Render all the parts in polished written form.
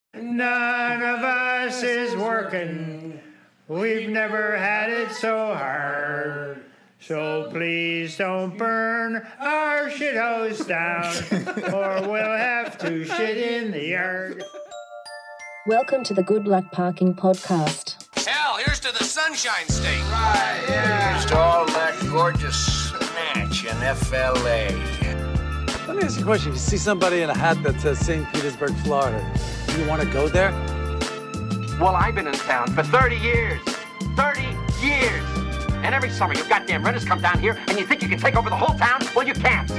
None of us is working. We've never had it so hard. So please don't burn our shit house down, or we'll have to shit in the yard. Welcome to the Good Luck Parking Podcast. Hell, here's to the Sunshine State. Right, yeah. Here's to all that gorgeous snatch in FLA. Let me ask you a question. If you see somebody in a hat that says St. Petersburg, Florida, do you want to go there? Well, I've been in town for 30 years. 30 years. And every summer, you goddamn renters come down here and you think you can take over the whole town? Well, you can't.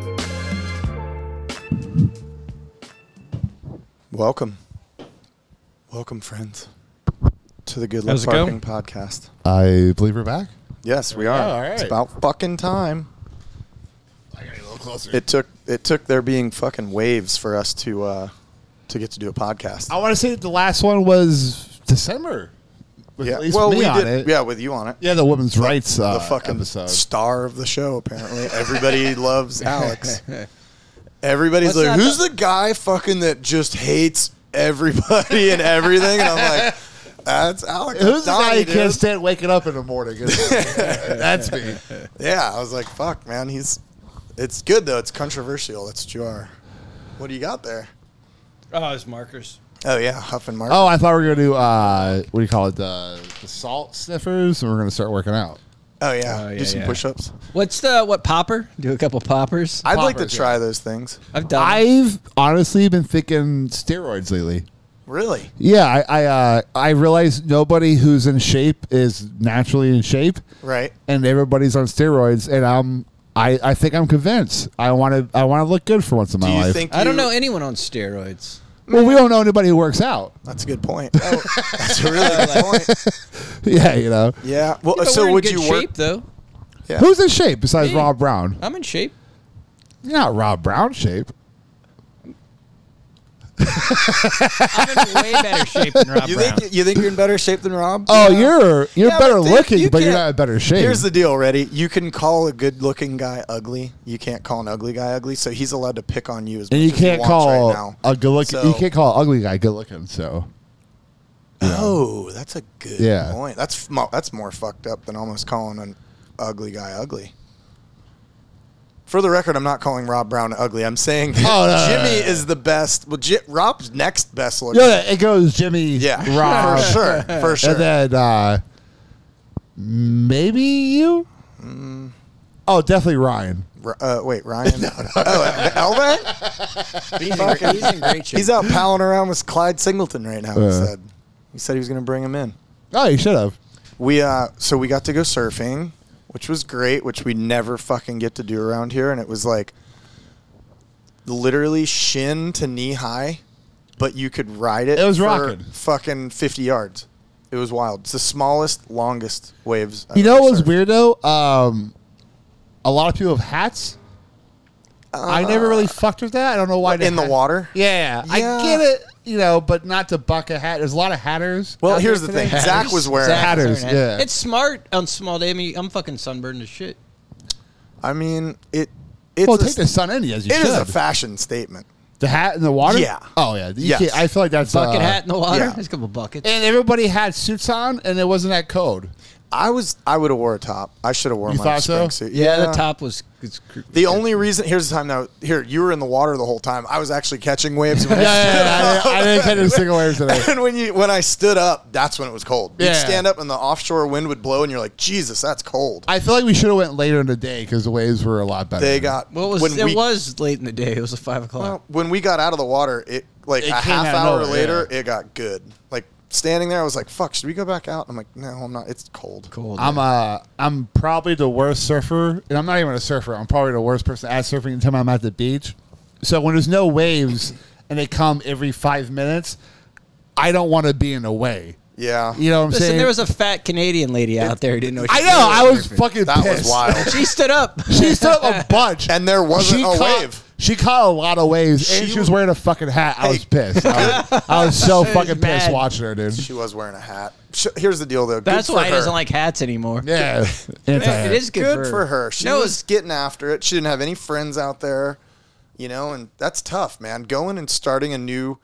Welcome, friends, to the Good Luck Parking Podcast. I believe we're back. Yes, we are. all right. It's about fucking time. I got a little closer. It took there being fucking waves for us to get to do a podcast. I want to say that the last one was December. With Yeah, at least well, me we on did. it. Yeah, with you on it. Yeah, the women's rights The fucking episode. star of the show. Apparently, everybody loves Alex. Everybody's like, "Who's the guy fucking that just hates everybody and everything?" And I'm like, "That's Alex." Who's the guy who dude. can't stand waking up in the morning? That's me. Yeah, I was like, "Fuck, man." It's good though. It's controversial. That's what you are. What do you got there? Oh, it's markers. Oh yeah, Huff and Mark. Oh, I thought we were going to do, what do you call it, the salt sniffers, and we're going to start working out. Oh yeah, do some push-ups. What popper? Do a couple poppers. I'd like to Poppers, try those things. I've done. I've honestly been thinking steroids lately. Really? Yeah, I realize nobody who's in shape is naturally in shape, Right. and everybody's on steroids, and I think I'm convinced. I want to look good for once in my Do you life. think? I don't know anyone on steroids. Well, we don't know anybody who works out. That's a good point. That's a really good point. Yeah, you know. Yeah. Well, But so we're in would good you shape, work? though? Yeah. Who's in shape besides Me. Rob Brown? I'm in shape. You're not Rob Brown shape. I'm in way better shape than Rob You Brown. think you're in better shape than Rob? Oh, Yeah. you're Yeah, better but think looking, you but you're can't- not in better shape. Here's the deal, ready? You can call a good-looking guy ugly. You can't call an ugly guy ugly, so he's allowed to pick on you as much and you as he can't wants call right now. a good looking. So- You can't call an ugly guy good looking. So Oh, that's a good Yeah. point. That's more fucked up than almost calling an ugly guy ugly. For the record, I'm not calling Rob Brown ugly. I'm saying that Oh, no, Jimmy no, no. is the best. Well, Rob's next best looking. yeah, it goes Jimmy, Yeah, Rob, for sure, for sure. and then maybe you. Oh, definitely Ryan. Wait, Ryan? Oh, Elvin? He's in great shape. He's out palling around with Clyde Singleton right now. He said he was going to bring him in. Oh, you should have. So we got to go surfing, which was great, which we never fucking get to do around here, and it was like literally shin to knee high, but you could ride it. It was for rocking. Fucking 50 yards. It was wild. It's the smallest, longest waves. I've You know ever what was surfed. weird though? A lot of people have hats. I never really fucked with that. I don't know why. In the water? Yeah, I Yeah. get it. You know, but not to buck a hat. There's a lot of hatters. Well, out here's there the thing. today. Zach was wearing Hatters, yeah. It's smart on small day. I mean, I'm fucking sunburned as shit. I mean, it's Well, a, take the sun in as you it should. is a fashion statement. The hat in the water? Yeah. Oh, yeah. You Yes. can't- I feel like that's Bucket hat in the water. yeah. There's a couple buckets. And everybody had suits on, and it wasn't that code. I would have wore a top. I should have worn You my thought so? spring suit. Yeah, the top was. The only reason here's the time now. Here, you were in the water the whole time. I was actually catching waves. When I didn't catch a single wave today. And when I stood up, that's when it was cold. You'd Yeah. stand up and the offshore wind would blow, and you're like, Jesus, that's cold. I feel like we should have went later in the day because the waves were a lot better. They got Well, it was late in the day. It was 5 o'clock. well, when we got out of the water, it like It a came half out of hour nowhere, later, yeah. it got good. Like standing there, I was like, fuck, should we go back out? I'm like, no, I'm not. It's cold. Cold. I'm probably the worst surfer, and I'm not even a surfer. I'm probably the worst person at surfing until I'm at the beach. So when there's no waves and they come every 5 minutes, I don't want to be in the way. Yeah. You know what I'm Listen, saying? there was a fat Canadian lady out there who didn't know what she I was know. doing. I was fucking That pissed. was wild. She stood up. She stood up a bunch. And there wasn't a caught, wave. She caught a lot of waves, and She she was wearing a fucking hat. I was Hey. pissed. I was so She was fucking pissed mad. watching her, dude. She was wearing a hat. Here's the deal, though. That's Good why for he her. doesn't like hats anymore. Yeah. It is Good for her. She No, was getting after it. She didn't have any friends out there, you know, and that's tough, man. Going and starting a new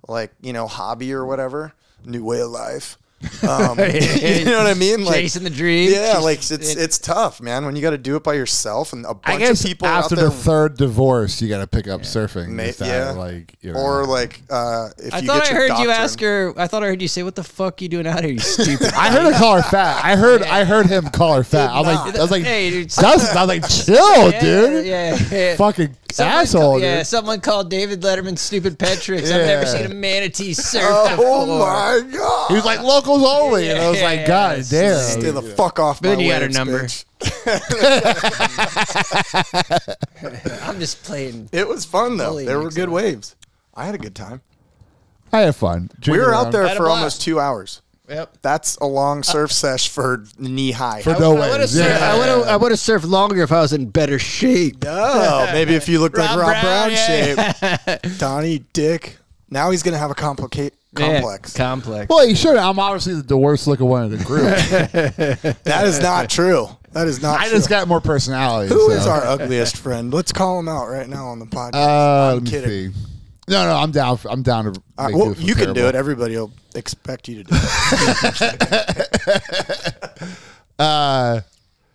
like, hobby or whatever, new way of life. You know what I mean? Like, chasing the dream. Yeah, like it's tough, man, when you got to do it by yourself and a I bunch guess of people after out there. the third divorce, you got to pick up surfing. Yeah. Like, or like if I you thought get I your heard doctor you ask her. I thought I heard you say, "What the fuck you doing out here, you stupid?" I heard her call her fat. I heard him call her fat. I was like, Hey, dude, chill, dude. Yeah. Fucking Someone asshole, Yeah, dude. someone called David Letterman stupid Petrix. I've never seen a manatee surf Oh before. my god! He was like, locals only. And I was like, God damn. Stay the fuck off But my then you got her waves, number. bitch. I'm just playing. It was fun though. Bully There were mix good it. waves. I had a good time. I had fun. We were out I there had a for blast. almost 2 hours. Yep. That's a long surf sesh for knee high. For no waves. I would have surfed longer if I was in better shape. Oh, maybe if you looked like Rob Brown yeah. shape. Donnie Dick. Now he's going to have a complex. Complex. Well, you should. I'm obviously the worst looking one in the group. That is not true. That is not I true. just got more personality. Who so. is our ugliest friend? Let's call him out right now on the podcast. Let I'm me kidding. see. No, I'm down. I'm down to. Make Well, you feel you can do terrible. it. Everybody will expect you to do it.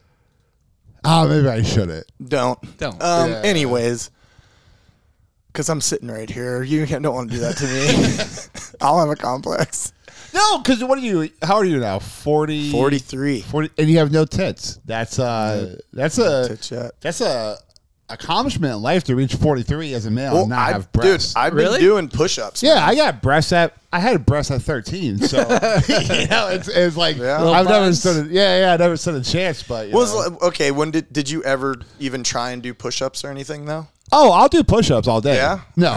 Maybe I shouldn't. Don't. Yeah. Anyways, because I'm sitting right here. You don't want to do that to me. I'll have a complex. No, because what are you? How are you now? 40? 43. 40, and you have no tits. That's Tits yet. a accomplishment in life to reach 43 as a male and not have breasts. Dude, I've been Really? doing push-ups. Yeah, man. I got breasts I had breasts at 13, so it's like Yeah. Little I've never buns. stood. I never stood a chance. But Okay, when did you ever even try and do push-ups or anything though? oh, I'll do push-ups all day. Yeah? No,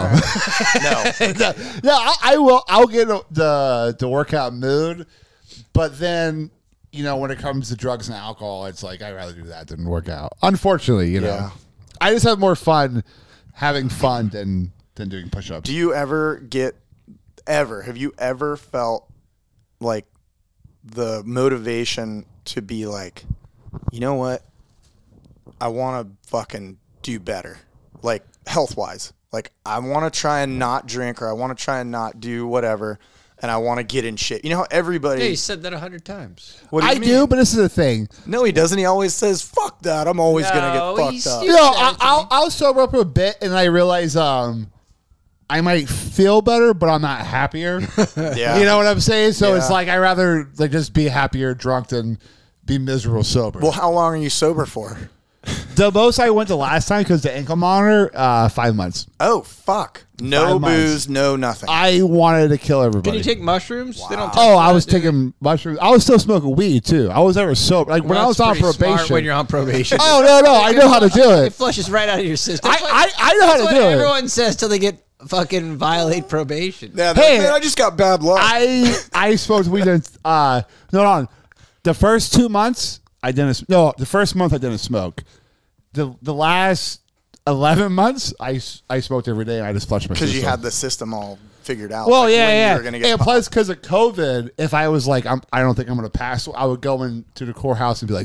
No. no, I will. I'll get the workout mood, but then when it comes to drugs and alcohol, it's like I'd rather do that than work out. Unfortunately, Yeah. I just have more fun having fun than doing push-ups. Do you ever have you ever felt like the motivation to be like, you know what? I want to fucking do better. Like health-wise. Like I want to try and not drink or I want to try and not do whatever and I want to get in shape. You know how everybody Yeah, you said that 100 times. What do you I mean? do, but this is the thing. No, he doesn't. He always says, fuck that. I'm always going to No, get he's fucked up. stupid. I'll sober up a bit, and I realize I might feel better, but I'm not happier. Yeah. You know what I'm saying? So it's Yeah. like I rather like just be happier drunk than be miserable sober. Well, how long are you sober for? The most I went the last time because the ankle monitor, 5 months. Oh, fuck. No 5 months. booze, no nothing. I wanted to kill everybody. Can you take mushrooms? They don't. Oh, I was taking mushrooms. I was still smoking weed too. I was never sober. Like when I was on probation. When you're on probation. Oh no, I know how to do It it. flushes right out of your system. I know how That's to what do it. everyone says till they get fucking violate probation. Yeah, Hey. man, I just got bad luck. I smoked weed. No. The first 2 months I didn't. No, the first month I didn't smoke. The last 11 months I smoked every day. And I just flushed my system. Because you had the system all figured out. Well, like, when yeah. You were gonna get And popped. plus, because of COVID, if I was like, I don't think I'm going to pass, I would go into the courthouse and be like,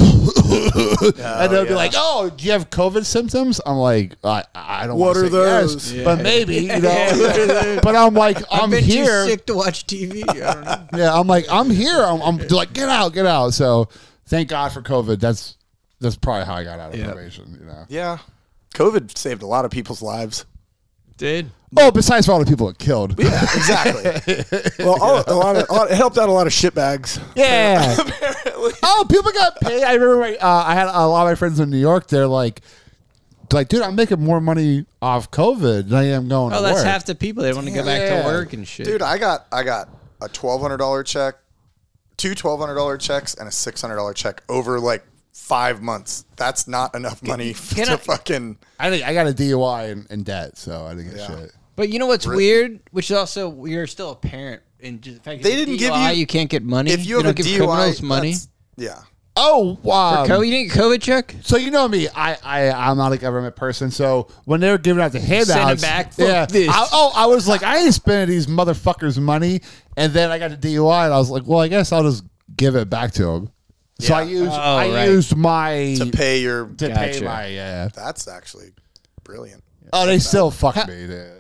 and they'll be yeah. like, "Oh, do you have COVID symptoms?" I'm like, I don't. What wanna are say yes, those? but maybe, But I'm like, I'm Bet here. you sick to watch TV. I don't know. Yeah, I'm like, I'm here. I'm they're like, get out. So thank God for COVID. That's probably how I got out of probation. Yeah. COVID saved a lot of people's lives. Did Oh, besides for all the people it killed. Yeah, exactly. Well, it helped out a lot of shitbags. Yeah. Oh, people got paid. I remember I had a lot of my friends in New York. They're like, dude, I'm making more money off COVID than I am going to that's work. half the people. They want to go back Yeah. to work and shit. Dude, I got a $1,200 check, two $1,200 checks, and a $600 check over like 5 months. That's not enough money to fucking. I think I got a DUI and debt, so I didn't get shit. But you know what's weird? Which is also you're still a parent, and just the fact They that didn't DUI, give you. you can't get money. If you have don't a give DUI, criminals money. yeah. Oh, wow. You didn't get COVID check? So you know me, I'm not a government person. So when they were giving out the handouts, Send it back. Fuck yeah, this. I was like, I ain't spending these motherfuckers' money. And then I got the DUI, and I was like, well, I guess I'll just give it back to them. So I used my to pay your pay my That's actually brilliant. Oh, they still fuck me. Yeah.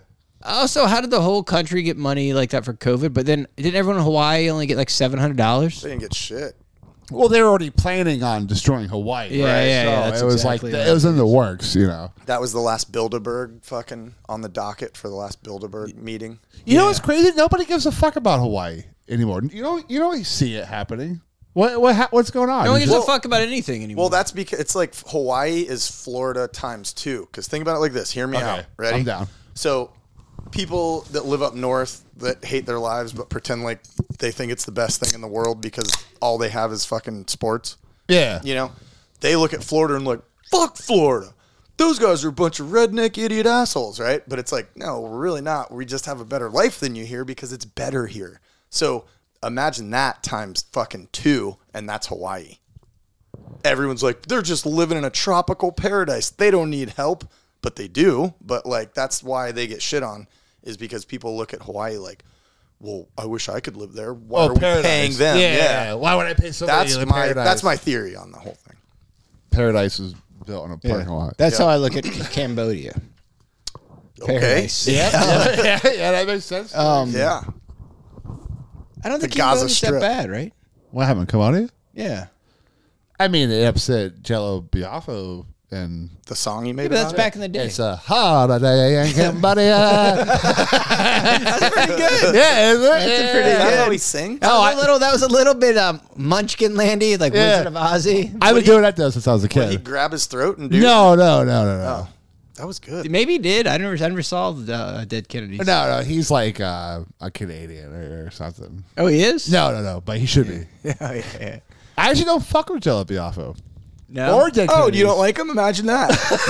Also, how did the whole country get money like that for COVID? But then didn't everyone in Hawaii only get like $700? They didn't get shit. Well, they were already planning on destroying Hawaii. Yeah, right? yeah, So yeah, that's it was exactly like right. it was in the works, you know. That was the last Bilderberg fucking on the docket for the last Bilderberg meeting. You know what's crazy? Nobody gives a fuck about Hawaii anymore. You don't see it happening. What's going on? No one gives a fuck about anything anymore. Well, that's because it's like Hawaii is Florida times 2. Because think about it like this. Hear me out. Ready? I'm down. So people that live up north that hate their lives but pretend like they think it's the best thing in the world because all they have is fucking sports. Yeah. You know, they look at Florida and like, fuck Florida. Those guys are a bunch of redneck idiot assholes, right? But it's like, no, we're really not. We just have a better life than you here because it's better here. So imagine that times fucking 2, and that's Hawaii. Everyone's like, they're just living in a tropical paradise. They don't need help, but they do. But like, that's why they get shit on, is because people look at Hawaii like, well, I wish I could live there. Why are we paying them? Yeah. Why would I pay somebody to live in paradise? That's my theory on the whole thing. Paradise is built on a parking lot. That's how I look at Cambodia. Okay. Paradise. yeah, that makes sense. Yeah. I don't think The Gaza Cambodia's that Strip. bad, right? What happened? Cambodia? Yeah. I mean, it upset Jello Biafo, and The song you made But that's about back in the day. it's a holiday in Cambodia. That's pretty good. Yeah, is it? That's it. pretty Is that good. how he sings? That was a little bit Munchkin Landy, like Yeah. Wizard of Ozzy. I've been doing that though since I was a Would he kid. grab his throat and do No. Oh, that was good. Maybe he did. I never saw the Dead Kennedys. No, he's like a Canadian or something. Oh, he is? No, but he should be. Yeah. I actually don't fuck with Jello Biafo. No. Or Dead Oh, Kennedys. you don't like him? Imagine that.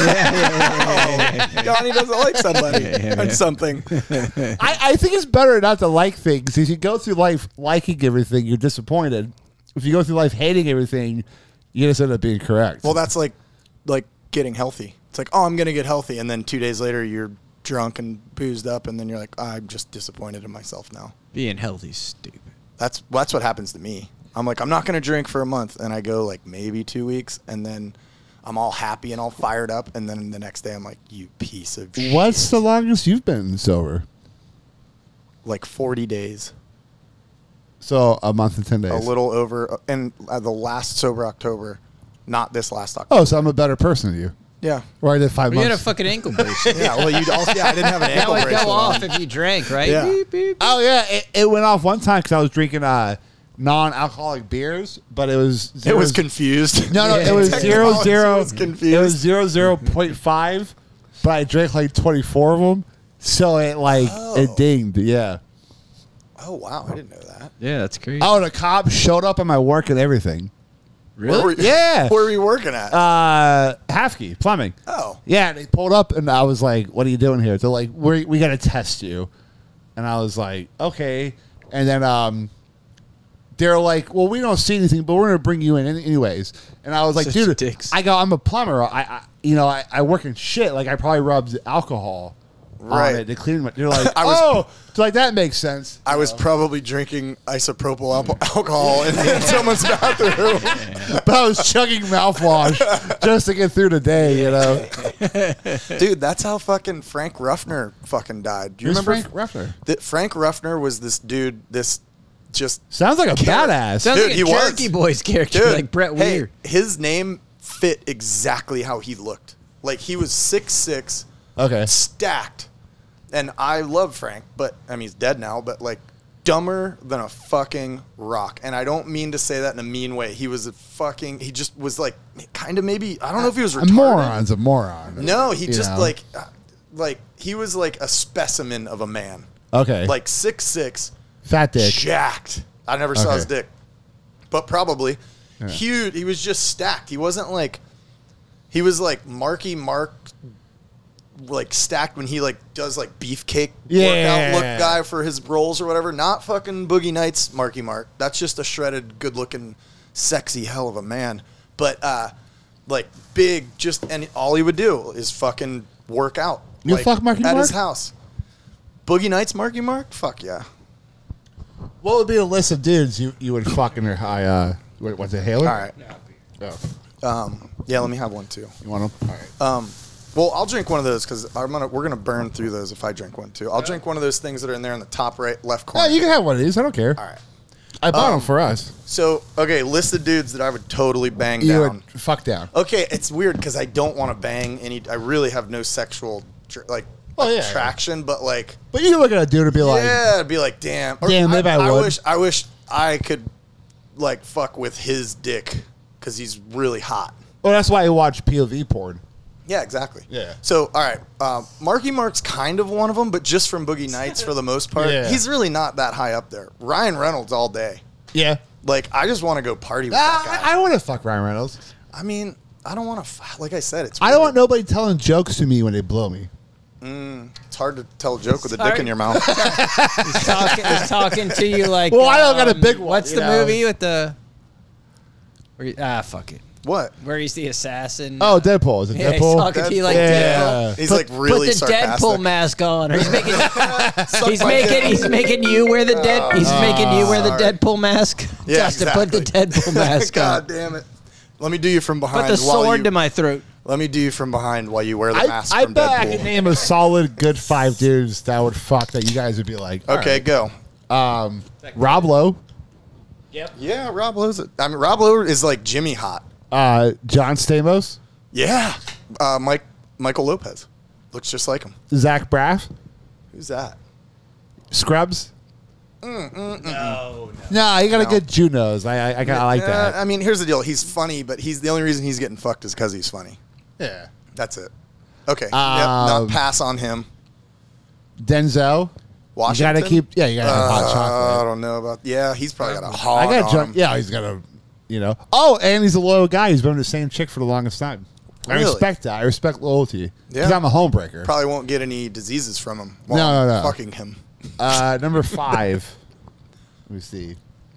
Donnie doesn't like somebody or something. I think it's better not to like things. If you go through life liking everything, you're disappointed. If you go through life hating everything, you just end up being correct. Well, that's like getting healthy. It's like, oh, I'm going to get healthy. And then 2 days later, you're drunk and boozed up. And then you're like, I'm just disappointed in myself now. Being healthy's stupid. That's what happens to me. I'm like, I'm not going to drink for a month. And I go like maybe 2 weeks. And then I'm all happy and all fired up. And then the next day, I'm like, you piece of shit. What's the longest you've been sober? Like 40 days. So a month and 10 days. A little over. And the last sober October, not this last October. Oh, so I'm a better person than you. Yeah. Or I did 5 You had a months. fucking ankle brace. Yeah, well, I didn't have an That ankle would bracelet go off on. if you drank, right? Yeah. Beep, beep. Oh yeah, it went off one time because I was drinking non-alcoholic beers, but it was It was confused. No, Yeah. it was Technology 0.0. was confused. It was 0.5, but I drank like 24 of them, so it dinged. Yeah. Oh, wow. I didn't know that. Yeah, that's crazy. Oh, the cop showed up at my work and everything. Where were you, Yeah. Where were you working at? Halfkey Plumbing. Oh. Yeah, they pulled up and I was like, "What are you doing here?" They're like, "We got to test you," and I was like, "Okay." And then they're like, "Well, we don't see anything, but we're gonna bring you in anyways." And I was like, Such "Dude, dicks. I'm a plumber. I work in shit. Like I probably rubbed alcohol Right. on it to clean it." They're like, I was- "Oh, so like that makes sense." I was probably drinking isopropyl alcohol in someone's bathroom. But I was chugging mouthwash just to get through the day, you know. Dude, that's how fucking Frank Ruffner fucking died. Do you Who's remember Frank Ruffner? that Frank Ruffner was this dude, just Sounds like a badass. Sounds Dude, like he a was. Cherokee Boys character, dude, like Brett hey, Weir. his name fit exactly how he looked. Like he was 6'6", Okay. stacked. And I love Frank, but I mean he's dead now, but like dumber than a fucking rock. And I don't mean to say that in a mean way. He just was like kind of maybe, I don't know if he was A retarded. moron's a moron. No, he You just know? like he was like a specimen of a man. Okay. Like 6'6", Fat dick. jacked. I never saw Okay. his dick, but probably huge. He was just stacked. He wasn't like, he was like Marky Mark, like stacked when he like does like beefcake workout look guy for his roles or whatever. Not fucking Boogie Nights Marky Mark. That's just a shredded, good looking, sexy hell of a man. But like big, and all he would do is fucking work out. You like, fuck Marky at Mark? his house. Boogie Nights Marky Mark? Fuck yeah. What would be a list of dudes you would fuck in your high? What's it, Hailer? All right. Oh, Yeah, let me have one too. you want them? All right. Well, I'll drink one of those because we're gonna burn through those if I drink one too. I'll drink one of those things that are in there in the top right left corner. Yeah, you can have one of these. I don't care. All right. I bought them for us. So, okay, list of dudes that I would totally bang You down. would fuck down. Okay, it's weird because I don't want to bang any. I really have no sexual attraction, but like, But you can look at a dude and be like, yeah, it'd be like, damn, Or Damn, maybe I would. I wish I could like fuck with his dick because he's really hot. well, that's why I watch POV porn. Yeah, exactly. Yeah. So, all right, Marky Mark's kind of one of them, but just from Boogie Nights for the most part. Yeah. He's really not that high up there. Ryan Reynolds all day. Yeah. Like, I just want to go party with that guy. I want to fuck Ryan Reynolds. I mean, I don't want to. Like I said, it's. I don't want weird. nobody telling jokes to me when they blow me. It's hard to tell a joke with a dick in your mouth. He's talking to you like. Well, I don't got a big one, What's you the know? movie with the? Fuck it. What? Where he's the assassin. Oh, Deadpool. Is it Yeah, he's Deadpool? talking to you like Yeah. Deadpool. He's like really Put the sarcastic. Deadpool mask on, or he's making my he's making you wear the making you wear the sorry. Deadpool mask. Yeah, Just to put the exactly. Deadpool mask God on. damn it! Let me do you from behind. Put the while sword you, to my throat. Let me do you from behind while you wear the I mask from bet I Deadpool. can name a solid good 5 dudes that would fuck that you guys would be like. all Okay, right. go. Rob Lowe, Yeah, Rob Lowe's. Rob Lowe is like Jimmy hot. John Stamos, Yeah, Michael Lopez looks just like him. Zach Braff, Who's that? Scrubs. No, you got a good Jew nose. I like that. I mean, here's the deal. He's funny, but he's the only reason he's getting fucked is because he's funny. Yeah. That's it. Okay. Not pass on him. Denzel. Washington. You gotta keep. Yeah, you gotta have hot I chocolate. don't know about. Yeah, he's probably got a hog I got on John. him. Yeah, he's got a. You know. Oh, and he's a loyal guy. He's been with the same chick for the longest time. I Really? respect that. I respect loyalty. Because Yeah. I'm a homebreaker. Probably won't get any diseases from him. No, while no. Fucking him. Number 5. Let me see.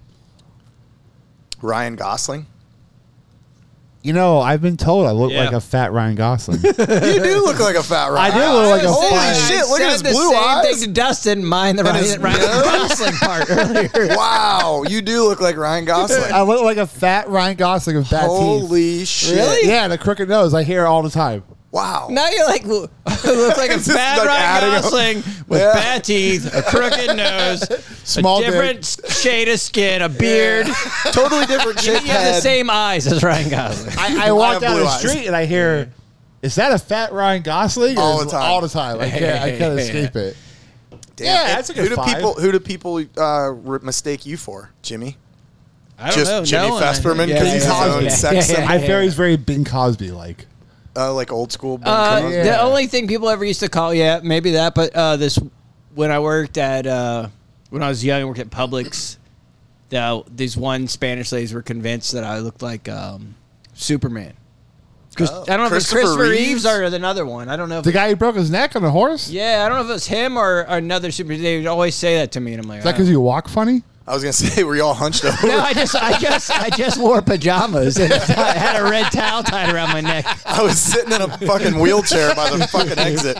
Ryan Gosling. You know, I've been told I look Yeah. like a fat Ryan Gosling. You do look like a fat Ryan. I do look like a Holy fat- shit! Look at his the blue same eyes. thing to Dustin. Mine the his Ryan nose? Gosling part earlier. Wow, you do look like Ryan Gosling. I look like a fat Ryan Gosling with bad teeth. Holy shit! Really? Yeah, the crooked nose. I hear it all the time. Wow. Now you're like, look like a Just fat like Ryan adding up. Gosling with Yeah. bad teeth, a crooked nose, Small a different shade of skin, a beard. Totally different You shit have the head. same eyes as Ryan Gosling. I walk have down blue the eyes. street and I hear, is that a fat Ryan Gosling? Or All is the it- time. All the time. I can't escape it. Damn. Yeah, that's a good who do 5. people mistake you for, Jimmy? I don't Just know. Jimmy no one. Festerman, Yeah, 'cause he's his own yeah, sex symbol. I feel he's very Bing Cosby like. Like old school. Ben Cosby? Yeah. The only thing people ever used to call, maybe that, but this when I worked at when I was young, I worked at Publix. These one Spanish ladies were convinced that I looked like Superman. I don't know if it's Christopher Christopher Reeves? Reeves or another one. I don't know. If The guy who broke his neck on a horse? yeah, I don't know if it was him or another Superman. They would always say that to me, and I'm like, Is that because you walk funny? I was gonna say, were you all hunched over? no, I just wore pajamas and I had a red towel tied around my neck. I was sitting in a fucking wheelchair by the fucking exit.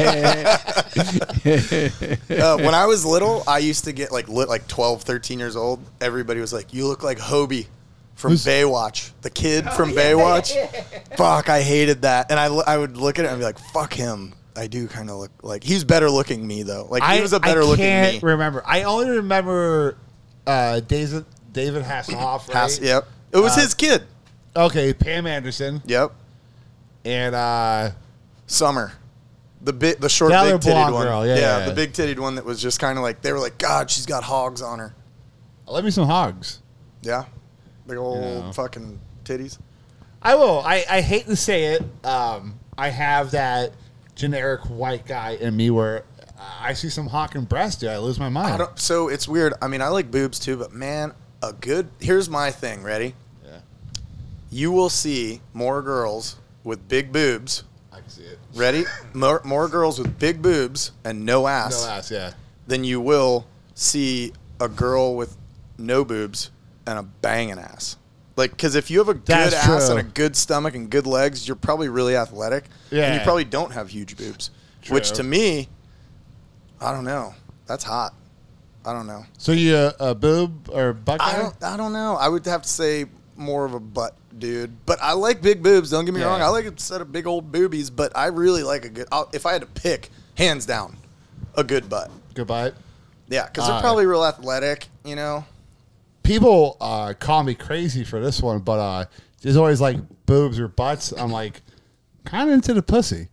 When I was little, I used to get like 12, 13 years old. Everybody was like, "You look like Hobie from Baywatch, the kid from Baywatch." Fuck, I hated that, and I would look at it and be like, "Fuck him." I do kind of look like he's better looking me though. Like he was a better looking I can't me. remember. I only remember David Hasselhoff, right? Yep, it was his kid. Okay, Pam Anderson. Yep, And Summer. The short, The other big titted blonde one. girl, yeah. The big titted one that was just kind of like, they were like, God, she's got hogs on her. let me some hogs. Yeah. Big old Yeah. fucking titties. I will. I hate to say it. I have that generic white guy in me where I see some hawk and breast, dude. I lose my mind. So it's weird. I mean, I like boobs too, but man, here's my thing. Ready? Yeah. You will see more girls with big boobs. I can see it. Ready? More girls with big boobs and no ass. No ass, yeah. Than you will see a girl with no boobs and a banging ass. Like, because if you have a good That's ass true. and a good stomach and good legs, you're probably really athletic. Yeah. And you probably don't have huge boobs. True. Which to me, I don't know. That's hot. I don't know. So you a boob or butt guy? I don't know. I would have to say more of a butt dude, but I like big boobs. Don't get me wrong. I like a set of big old boobies, but I really like a good. If I had to pick, hands down, a good butt. Good butt. Yeah, because they're probably real athletic. You know. People call me crazy for this one, but there's always like boobs or butts. I'm like kind of into the pussy.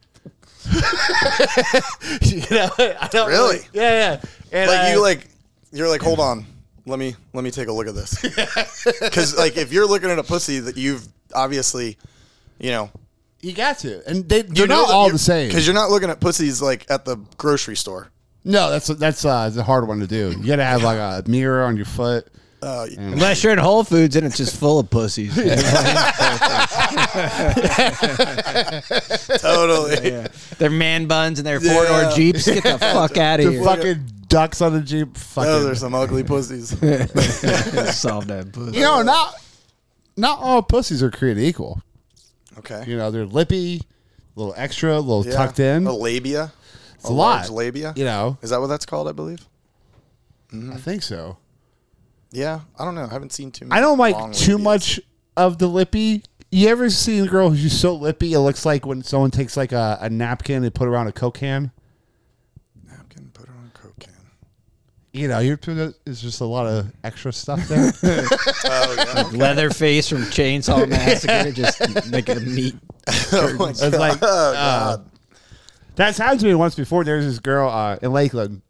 You know, I don't Really? Yeah. And you're like, hold on, let me take a look at this. Because like if you're looking at a pussy that you've obviously, you know, you got to, and they're not all the same. Because you're not looking at pussies like at the grocery store. No, that's a hard one to do. You got to have like a mirror on your foot. Unless you're in Whole Foods and it's just full of pussies. Totally. Yeah. They're man buns and they're four-door Jeeps. Get the fuck out of The here. fucking ducks on the Jeep. Those are some ugly pussies. Solve that pussy. You know, not all pussies are created equal. Okay. You know, they're lippy, a little extra, a little Yeah. tucked in. A labia. It's a lot. Large labia. You know, Is that what that's called? I believe. I think so. Yeah, I don't know. I haven't seen too many. I don't like long too labias. much of the lippy. You ever seen a girl who's just so lippy? It looks like when someone takes like a napkin and put it around a Coke can. Napkin, put it on a Coke can. You know, there's just a lot of extra stuff there. Oh yeah. Leatherface from Chainsaw Massacre, just making a meat. Oh my It's like that's happened to me once before. There's this girl in Lakeland.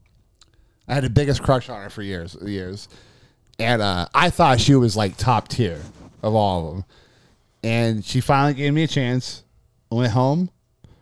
I had the biggest crush on her for years, and I thought she was like top tier of all of them. And she finally gave me a chance. I went home,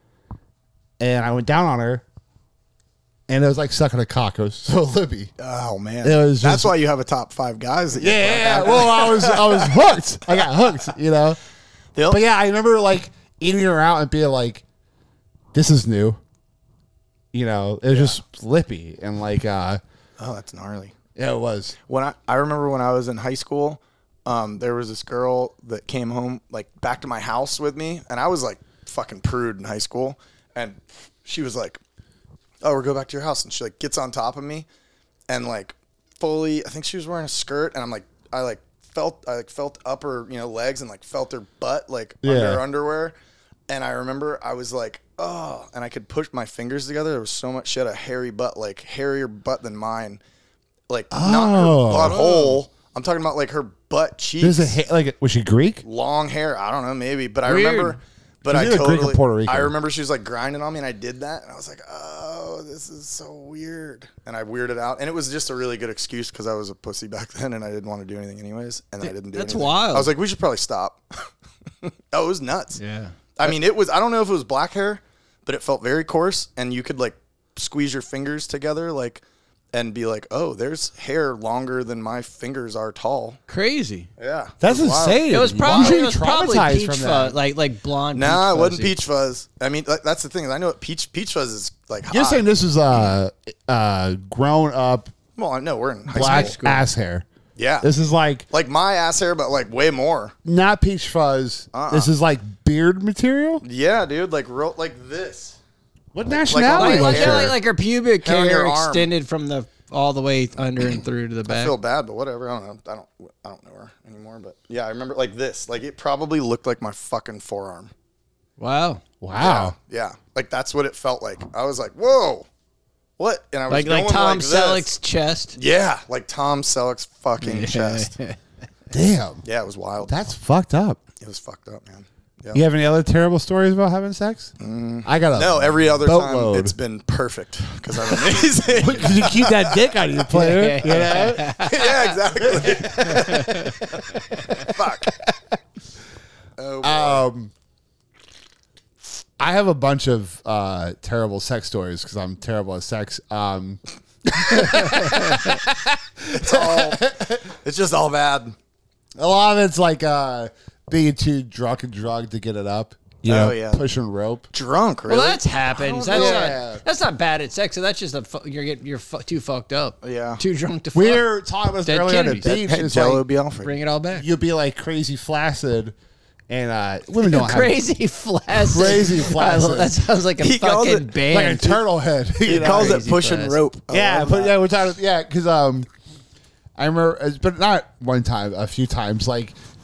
and I went down on her, and it was like sucking a cock. It was so lippy. Oh man. It was That's just- why you have a top 5 guys. That you Yeah. Well, I was hooked. I got hooked. You know. Yep. But yeah, I remember like eating her out and being like, "This is new." You know, it was just lippy and like, Oh, that's gnarly. yeah, it was. When I remember when I was in high school, there was this girl that came home like back to my house with me, and I was like fucking prude in high school, and she was like, "Oh, we'll go back to your house," and she like gets on top of me, and like fully, I think she was wearing a skirt, and I felt upper legs and like felt her butt like under her underwear, and I remember I was like, oh, and I could push my fingers together. There was so much. She had a hairy butt, like hairier butt than mine. Like not her butthole. I'm talking about like her butt cheeks. Was she Greek? Long hair. I don't know, maybe. But I Weird. remember. But She's I either Greek or totally. Puerto Rican. I remember she was like grinding on me, and I did that, and I was like, oh, this is so weird. And I weirded out, and it was just a really good excuse because I was a pussy back then, and I didn't want to do anything anyways, and I didn't do. That's anything. wild. I was like, we should probably stop. Oh, it was nuts. Yeah. I mean, it was. I don't know if it was black hair, but it felt very coarse, and you could like squeeze your fingers together, like, and be like, "Oh, there's hair longer than my fingers are tall." Crazy. Yeah, That's it was wild. insane. It was You probably should it be was probably traumatized peach from fuzz, that. like blonde. Nah, peach it wasn't fuzzy. peach fuzz. I mean, that's the thing. Is I know what peach fuzz is like. You're hot. saying this is grown up Well, I know we're in high black school. ass hair. Yeah, This is like like my ass hair, but like way more. not peach fuzz. This is like beard material. Yeah, dude, like real, like this. What nationality Like was Like, her? like her pubic Hair on hair your arm. extended from the all the way under and through to the I back. feel bad, but whatever. I don't know. I don't know her anymore. But yeah, I remember like this. Like it probably looked like my fucking forearm. Wow. Wow. Yeah, like that's what it felt like. I was like, whoa, what? And I was Like going Tom this. Selleck's chest. Yeah, like Tom Selleck's fucking chest. Damn. Yeah, it was wild. That's fucked up. It was fucked up, man. Yeah. You have any other terrible stories about having sex? I got a No, every other boatload. time it's been perfect because I'm amazing. Because you keep that dick out of your player. You know? Yeah, exactly. Fuck. Oh, boy. I have a bunch of terrible sex stories because I'm terrible at sex. It's just all bad. A lot of it's like being too drunk and drugged to get it up. You know, yeah. pushing rope. Drunk, really? Well, that happens. That's know. that's not bad at sex. So that's just you're too fucked up. Yeah. Too drunk to fuck. We were talking about this Dead earlier on the Kennedys. beach. It's Jello like, be Alfred. Bring it all back. you'll be like crazy flaccid, and women don't have Crazy flaccid. Crazy flaccid. That sounds like a He calls fucking it- band. like a turtle head. He you know? calls it Crazy pushing fast. rope. I Yeah, love but that. yeah, we're talking. Yeah, because I remember, but not one time, a few times. Like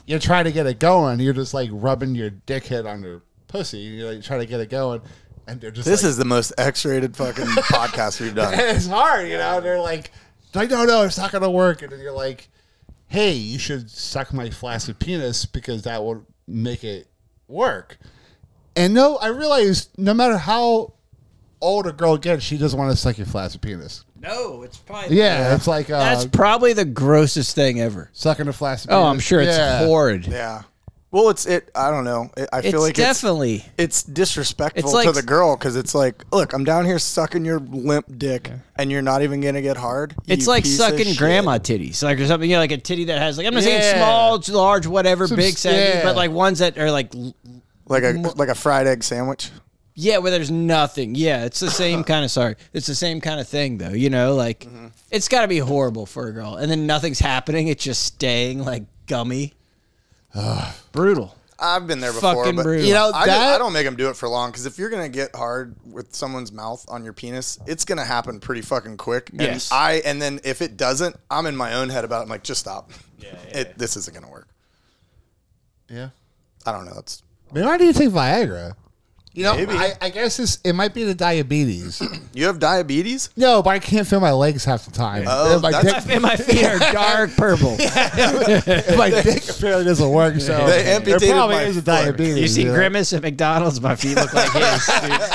you're trying to get it going. You're just like rubbing your dickhead on their pussy. You're like trying to get it going, and they're just. This like, is the most X-rated fucking podcast we've done. And it's hard, you know. They're like, no, it's not gonna work. And then you're like, hey, you should suck my flaccid penis because that will make it work. And no, I realized no matter how old a girl gets, she doesn't want to suck your flaccid penis. No, it's probably It's like that's probably the grossest thing ever. sucking a flaccid penis. Oh, I'm sure it's horrid. Yeah. Well, I don't know. I feel like definitely it's disrespectful It's like- to the girl because it's like, look, I'm down here sucking your limp dick, and you're not even gonna get hard. It's you like piece of sucking shit. grandma titties, like or something. You know, like a titty that has like I'm not saying Yeah. small, large, whatever, Some big, saggy, yeah. but like ones that are like like a fried egg sandwich. yeah, where there's nothing. Yeah, it's the same kind of it's the same kind of thing though. You know, like it's got to be horrible for a girl, and then nothing's happening. It's just staying like gummy. Brutal. I've been there before, Fucking but brutal. You know, I don't make them do it for long because if you're gonna get hard with someone's mouth on your penis, it's gonna happen pretty fucking quick. And Yes. and then if it doesn't, I'm in my own head about it. I'm like, just stop. This isn't gonna work. Yeah. I don't know. It's Maybe why do you take Viagra? You know, Maybe. I guess it might be the diabetes. you have diabetes. No, but I can't feel my legs half the time. Oh, my that's- dick, And my feet are dark purple. my dick apparently doesn't work. So They amputated there probably my is a foot. diabetes. You see know? Grimace at McDonald's? My feet look like his.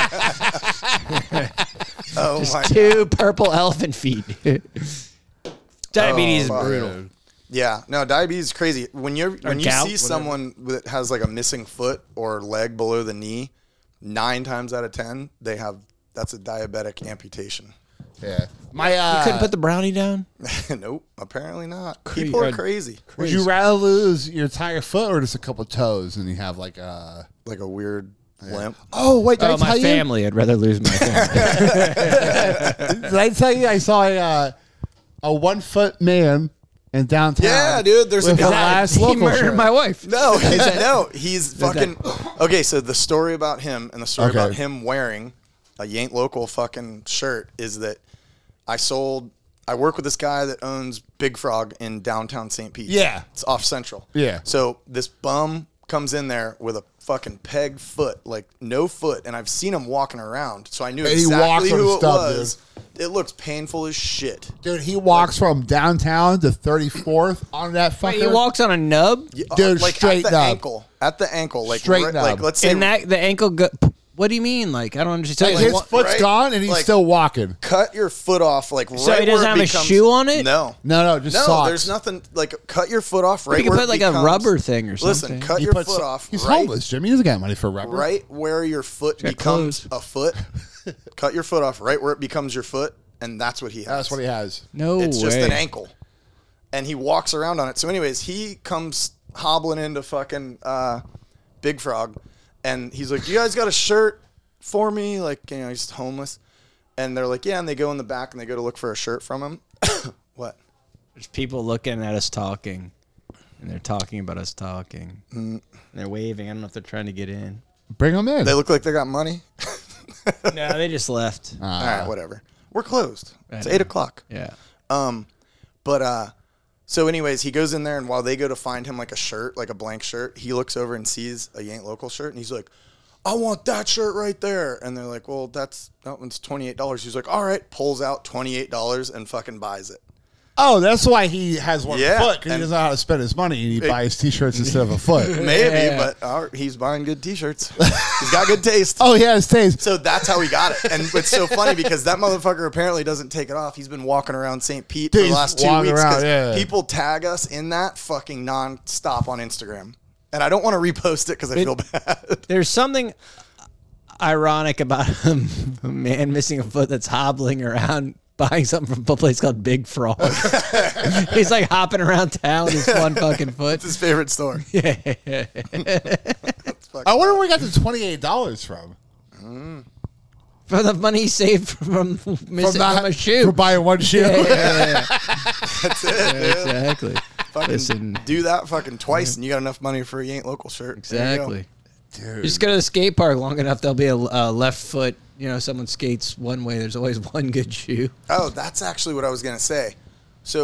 Dude. Oh Just my. two purple elephant feet. Diabetes is fuck. brutal. Yeah, no, diabetes is crazy. When you gout, see whatever. someone that has like a missing foot or leg below the knee, 9 times out of 10 that's a diabetic amputation. Yeah. My You couldn't put the brownie down? Nope, apparently not. People are crazy. Would you rather lose your entire foot or just a couple toes and you have like a Like a weird limp. Oh wait, did I Oh, tell my you? family. I'd rather lose my family. Did I tell you I saw a 1 foot man in downtown? Yeah, dude. There's a with guy. glass he local murdered shirt. my wife. No, he's fucking. Okay, so the story about him and the story Okay. about him wearing a Yank Local fucking shirt is that I work with this guy that owns Big Frog in downtown St. Pete. Yeah. It's off Central. Yeah. So this bum comes in there with a fucking peg foot, like no foot, and I've seen him walking around, so I knew And he walks exactly on who it stuff, was. It looks painful as shit. Dude, he walks from downtown to 34th on that fucking. Wait, he walks on a nub? Yeah, Dude, like straight at the nub. ankle. At the ankle, like Straight right, nub. like let's say And that the ankle what do you mean? Like, I don't understand. Like, Like, his foot's right? gone and he's Like- still walking. cut your foot off, like So right he doesn't where have it a becomes, shoe on it? No, No, just no, socks. there's nothing. Like cut your foot off right you could where put it like becomes, a rubber thing or something. Listen, cut He your puts- foot off. He's right, homeless, Jimmy. He doesn't got money for rubber. right where your foot got becomes a foot. Cut your foot off right where it becomes your foot, and that's what he has. That's what he has. No It's way. just an ankle, and he walks around on it. So, anyways, he comes hobbling into fucking Big Frog, and he's like, "You guys got a shirt for me?" Like, you know, he's homeless, and they're like, "Yeah." And they go in the back and they go to look for a shirt from him. What? There's people looking at us talking, and they're talking about us talking. And they're waving. I don't know if they're trying to get in. Bring him in. They look like they got money. No, they just left. All right, whatever. We're closed. It's know. 8:00. Yeah. So anyways, he goes in there, and while they go to find him like a shirt, like a blank shirt, he looks over and sees a Yank Local shirt, and he's like, "I want that shirt right there." And they're like, "Well, that one's $28." He's like, "All right," pulls out $28 and fucking buys it. Oh, that's why he has one Yeah, foot, because he and- doesn't know how to spend his money, and he buys T-shirts instead of a foot. Maybe, but he's buying good T-shirts. He's got good taste. Oh, yeah, his taste. So that's how he got it. And it's so funny because that motherfucker apparently doesn't take it off. He's been walking around St. Pete for Dude, the he's last 2 walking weeks around, because yeah. people tag us in that fucking non-stop on Instagram. And I don't want to repost it because I feel bad. There's something ironic about a man missing a foot that's hobbling around buying something from a place called Big Frog. He's like hopping around town with his one fucking foot. It's his favorite store. I wonder where he got the $28 from. For the money he saved from missing from a shoe. For buying one shoe. That's it, dude. Exactly. Fucking Listen. do that fucking twice and you got enough money for a Yank Local shirt. There you go. Exactly. You just go to the skate park long enough, there'll be a left foot. You know, someone skates one way. There's always one good shoe. Oh, that's actually what I was going to say. So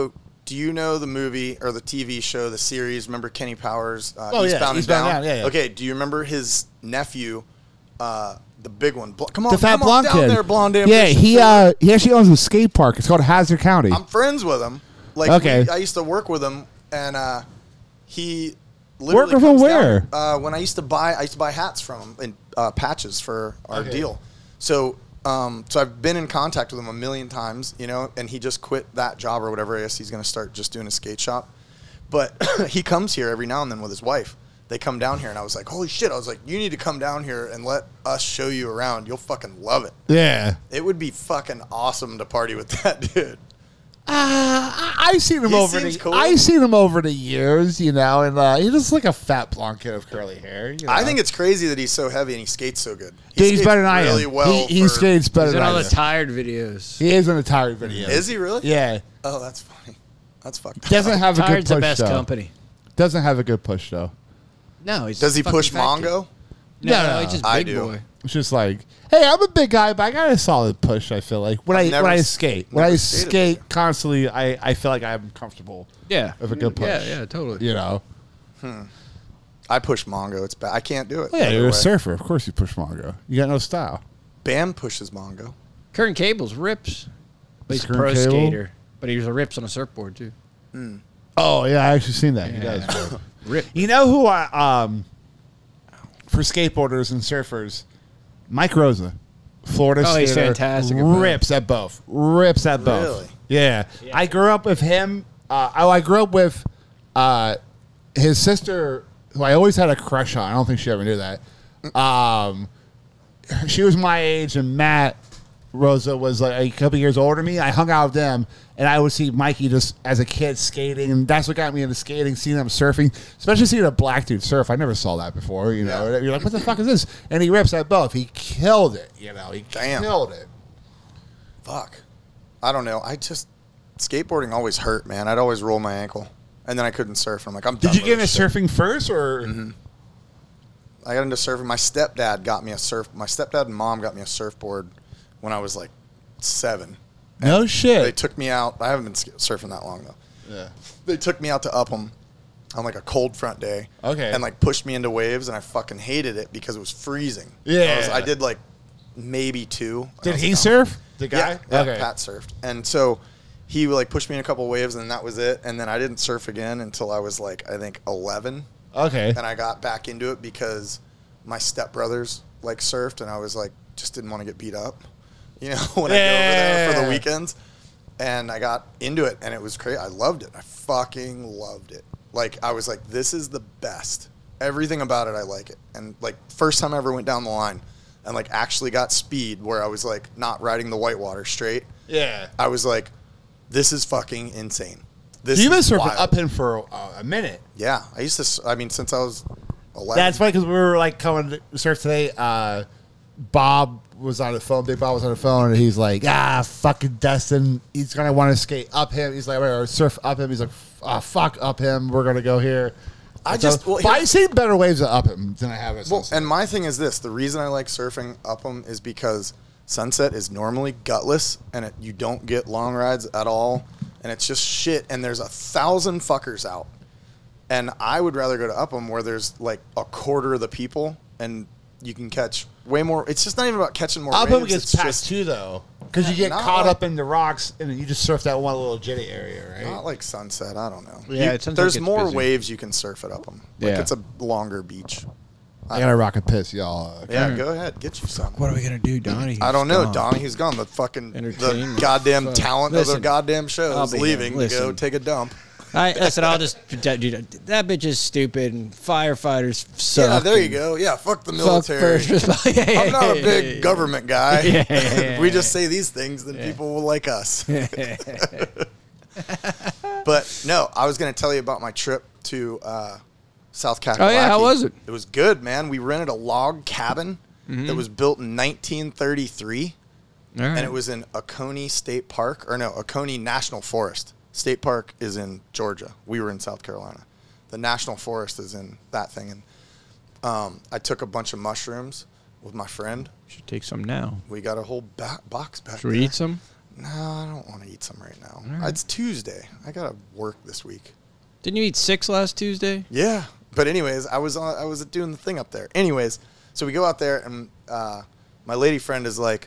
Do you know the movie or the TV show, the series? Remember Kenny Powers? Oh, yeah, Eastbound and Eastbound Down? and Down, yeah. Okay, do you remember his nephew, the big one? Come on, The fat come on blonde down kid. there, blonde Yeah, he actually owns a skate park. It's called Hazard County. I'm friends with him. Like, Okay. I used to work with him, and he Work literally with him comes where? down, when I used to buy hats from him and patches for our deal. So I've been in contact with him a million times, you know, and he just quit that job or whatever. I guess he's going to start just doing a skate shop. But he comes here every now and then with his wife. They come down here, and I was like, holy shit. I was like, you need to come down here and let us show you around. You'll fucking love it. Yeah. It would be fucking awesome to party with that dude. I've seen him He over seems the cool. I've seen him over the years, you know, and he's just like a fat blonde kid with curly hair. You know? I think it's crazy that he's so heavy and he skates so good. Dude, he's skates better than I really am. Well he for- skates better He's than in I all do. the tired videos. He is in a tired video. Is he really? Yeah. Oh, that's funny. That's fucked up. Doesn't have a good Tired's push the best though. company. Doesn't have a good push though. No, he's Does he fucking push fat kid. Mongo? No, he's just I big do. boy. It's just like, hey, I'm a big guy, but I got a solid push. I feel like when I've I never when I s- skate, never when I skated skate constantly, I feel like I'm comfortable. Yeah. With a good push. Yeah, totally. You know. I push Mongo. It's bad. I can't do it. Oh, yeah, the you're other a way. surfer. Of course, you push Mongo. You got no style. Bam pushes Mongo. Curtin Cable's rips. But he's a Curtin pro Cable? skater. But he was a rips on a surfboard, too. Oh yeah, I actually seen that. You Yeah. guys. Rip. You know who I for skateboarders and surfers, Mike Rosa, Florida Oh, skater, he's fantastic at both. rips at both. Rips at both. Really? Yeah. I grew up with him. I grew up with his sister, who I always had a crush on. I don't think she ever knew that. She was my age, and Matt Rosa was like a couple years older than me. I hung out with them, and I would see Mikey just as a kid skating, and that's what got me into skating, seeing him surfing, especially seeing a black dude surf. I never saw that before, you know. Yeah. You're like, what the fuck is this? And he rips at both. He killed it, you know. He Damn. killed it. Fuck. I don't know. Skateboarding always hurt, man. I'd always roll my ankle. And then I couldn't surf. I'm like, I'm done Did you with get into this shit. surfing first, or? I got into surfing. My stepdad got me a My stepdad and mom got me a surfboard when I was like 7. No They shit. took me out. I haven't been surfing that long though. Yeah. They took me out to Upham on like a cold front day. Okay. And like pushed me into waves, and I fucking hated it because it was freezing. Yeah. I did like maybe 2. I Did was he like, oh. surf? The guy? Yeah, Okay. Pat surfed. And so he like pushed me in a couple waves, and that was it. And then I didn't surf again until I was like, I think 11. Okay. And I got back into it because my stepbrothers like surfed, and I was like, just didn't want to get beat up, you know, when I go over there for the Yeah. weekends. And I got into it, and it was crazy. I loved it. I fucking loved it. Like, I was like, this is the best. Everything about it, I like it. And like, first time I ever went down the line and like actually got speed where I was like not riding the whitewater straight. Yeah. I was like, this is fucking insane. This You've been is surfing wild. up him for a minute. Yeah. I used to, I mean, since I was 11. That's funny because we were like coming to surf today. Bob was on the phone. Big Bob was on the phone, and he's like, fucking Dustin. He's going to want to skate up him. He's like, or surf up him. He's like, fuck up him. We're going to go here. I And just, well, but I've seen better waves at up him than I have at Well, Sunset. and my thing is this: the reason I like surfing Upham is because Sunset is normally gutless, and you don't get long rides at all, and it's just shit. And there's 1,000 fuckers out, and I would rather go to Upham where there's like a quarter of the people, and you can catch way more. It's just not even about catching more Up him waves. gets It's past just too, though, because you get Not caught like- up in the rocks, and then you just surf that one little jetty area, right? not like Sunset. I don't know. Yeah, Sunset there's gets more busy. waves you can surf at Upham. Like Yeah. it's a longer beach. I got to rock a piss, y'all. Yeah, go ahead, get you some. What are we going to do, Donnie? I don't know. Donnie's gone. The fucking the Entertainment. goddamn Fuck. talent of Listen, the goddamn show I'll is be leaving here. to go Listen. take a dump. Listen, I'll just that bitch is stupid, and firefighters suck. Yeah, there you and go. Yeah, fuck the Fuck military. first responders. I'm not a big government guy. Yeah. We just say these things, then people will like us. But no, I was going to tell you about my trip to South Kakalaki. Oh, yeah, how was it? It was good, man. We rented a log cabin that was built in 1933. All right. And it was in Oconee State Park, or no, Oconee National Forest. State Park is in Georgia. We were in South Carolina. The National Forest is in that thing. And I took a bunch of mushrooms with my friend. Should take some now. We got a whole box back Should we there. eat some? No, I don't want to eat some right now. It's Tuesday. I gotta work this week. Didn't you eat 6 last Tuesday? Yeah, but anyways, I was doing the thing up there. Anyways, so we go out there, and my lady friend is like,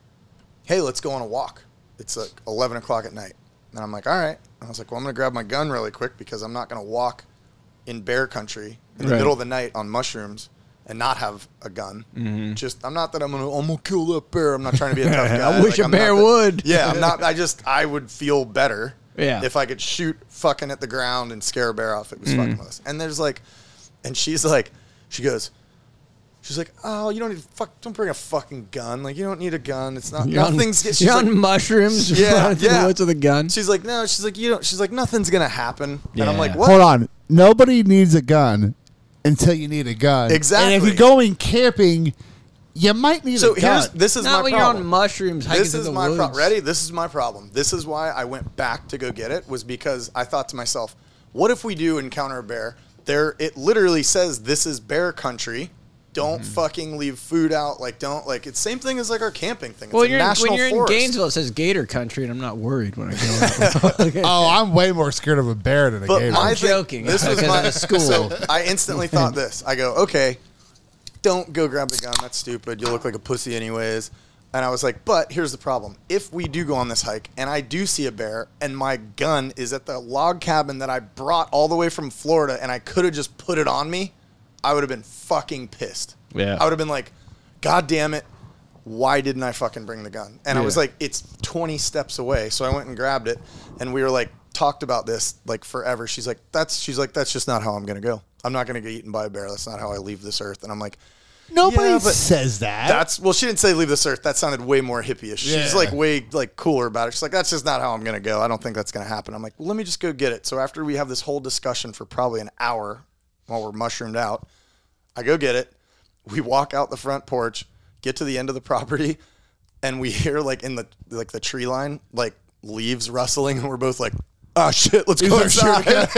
"Hey, let's go on a walk." It's like 11 o'clock at night, and I'm like, "All right." And I was like, "Well, I'm gonna grab my gun really quick because I'm not gonna walk in bear country in the middle of the night on mushrooms and not have a gun. Just I'm not that I'm gonna kill that bear. I'm not trying to be a tough guy. I wish a bear would. Yeah, I'm not. I would feel better. Yeah. If I could shoot fucking at the ground and scare a bear off, it was fucking with us. And there's like, and she's like, she's like, "Oh, you don't need don't bring a fucking gun. Like, you don't need a gun. It's not, nothing's You're on mushrooms. Yeah, yeah. What's with a gun? She's like, no, she's like, you don't, she's like, nothing's going to happen. Yeah. And I'm like, what? Hold on. Nobody needs a gun until you need a gun. Exactly. And if you're going camping, you might need a gun. This is Not my when problem. you're on mushrooms. This is my problem. Ready? This is my problem. This is why I went back to go get it, was because I thought to myself, what if we do encounter a bear? It literally says this is bear country. Don't fucking leave food out. Like, don't, like, it's same thing as like our camping thing. It's Well, a national when you're forest. in Gainesville, it says Gator Country, and I'm not worried when I go. Okay. Oh, I'm way more scared of a bear than a gator. I'm joking. This was Because my of the school. So I instantly thought this. I go, okay, don't go grab the gun. That's stupid. You'll look like a pussy anyways. And I was like, but here's the problem. If we do go on this hike and I do see a bear and my gun is at the log cabin that I brought all the way from Florida and I could have just put it on me, I would have been fucking pissed. Yeah. I would have been like, God damn it. Why didn't I fucking bring the gun? And I was like, it's 20 steps away. So I went and grabbed it, and we were like, talked about this like forever. She's like, that's just not how I'm going to go. I'm not going to get eaten by a bear. That's not how I leave this earth. And I'm like, Nobody yeah, but says that. well, she didn't say leave this earth. That sounded way more hippie-ish. She's Yeah. like way like cooler about it. She's like, that's just not how I'm going to go. I don't think that's going to happen. I'm like, well, let me just go get it. So after we have this whole discussion for probably an hour while we're mushroomed out, I go get it. We walk out the front porch, get to the end of the property, and we hear like in the tree line, like leaves rustling, and we're both like, oh shit, let's go inside. Like,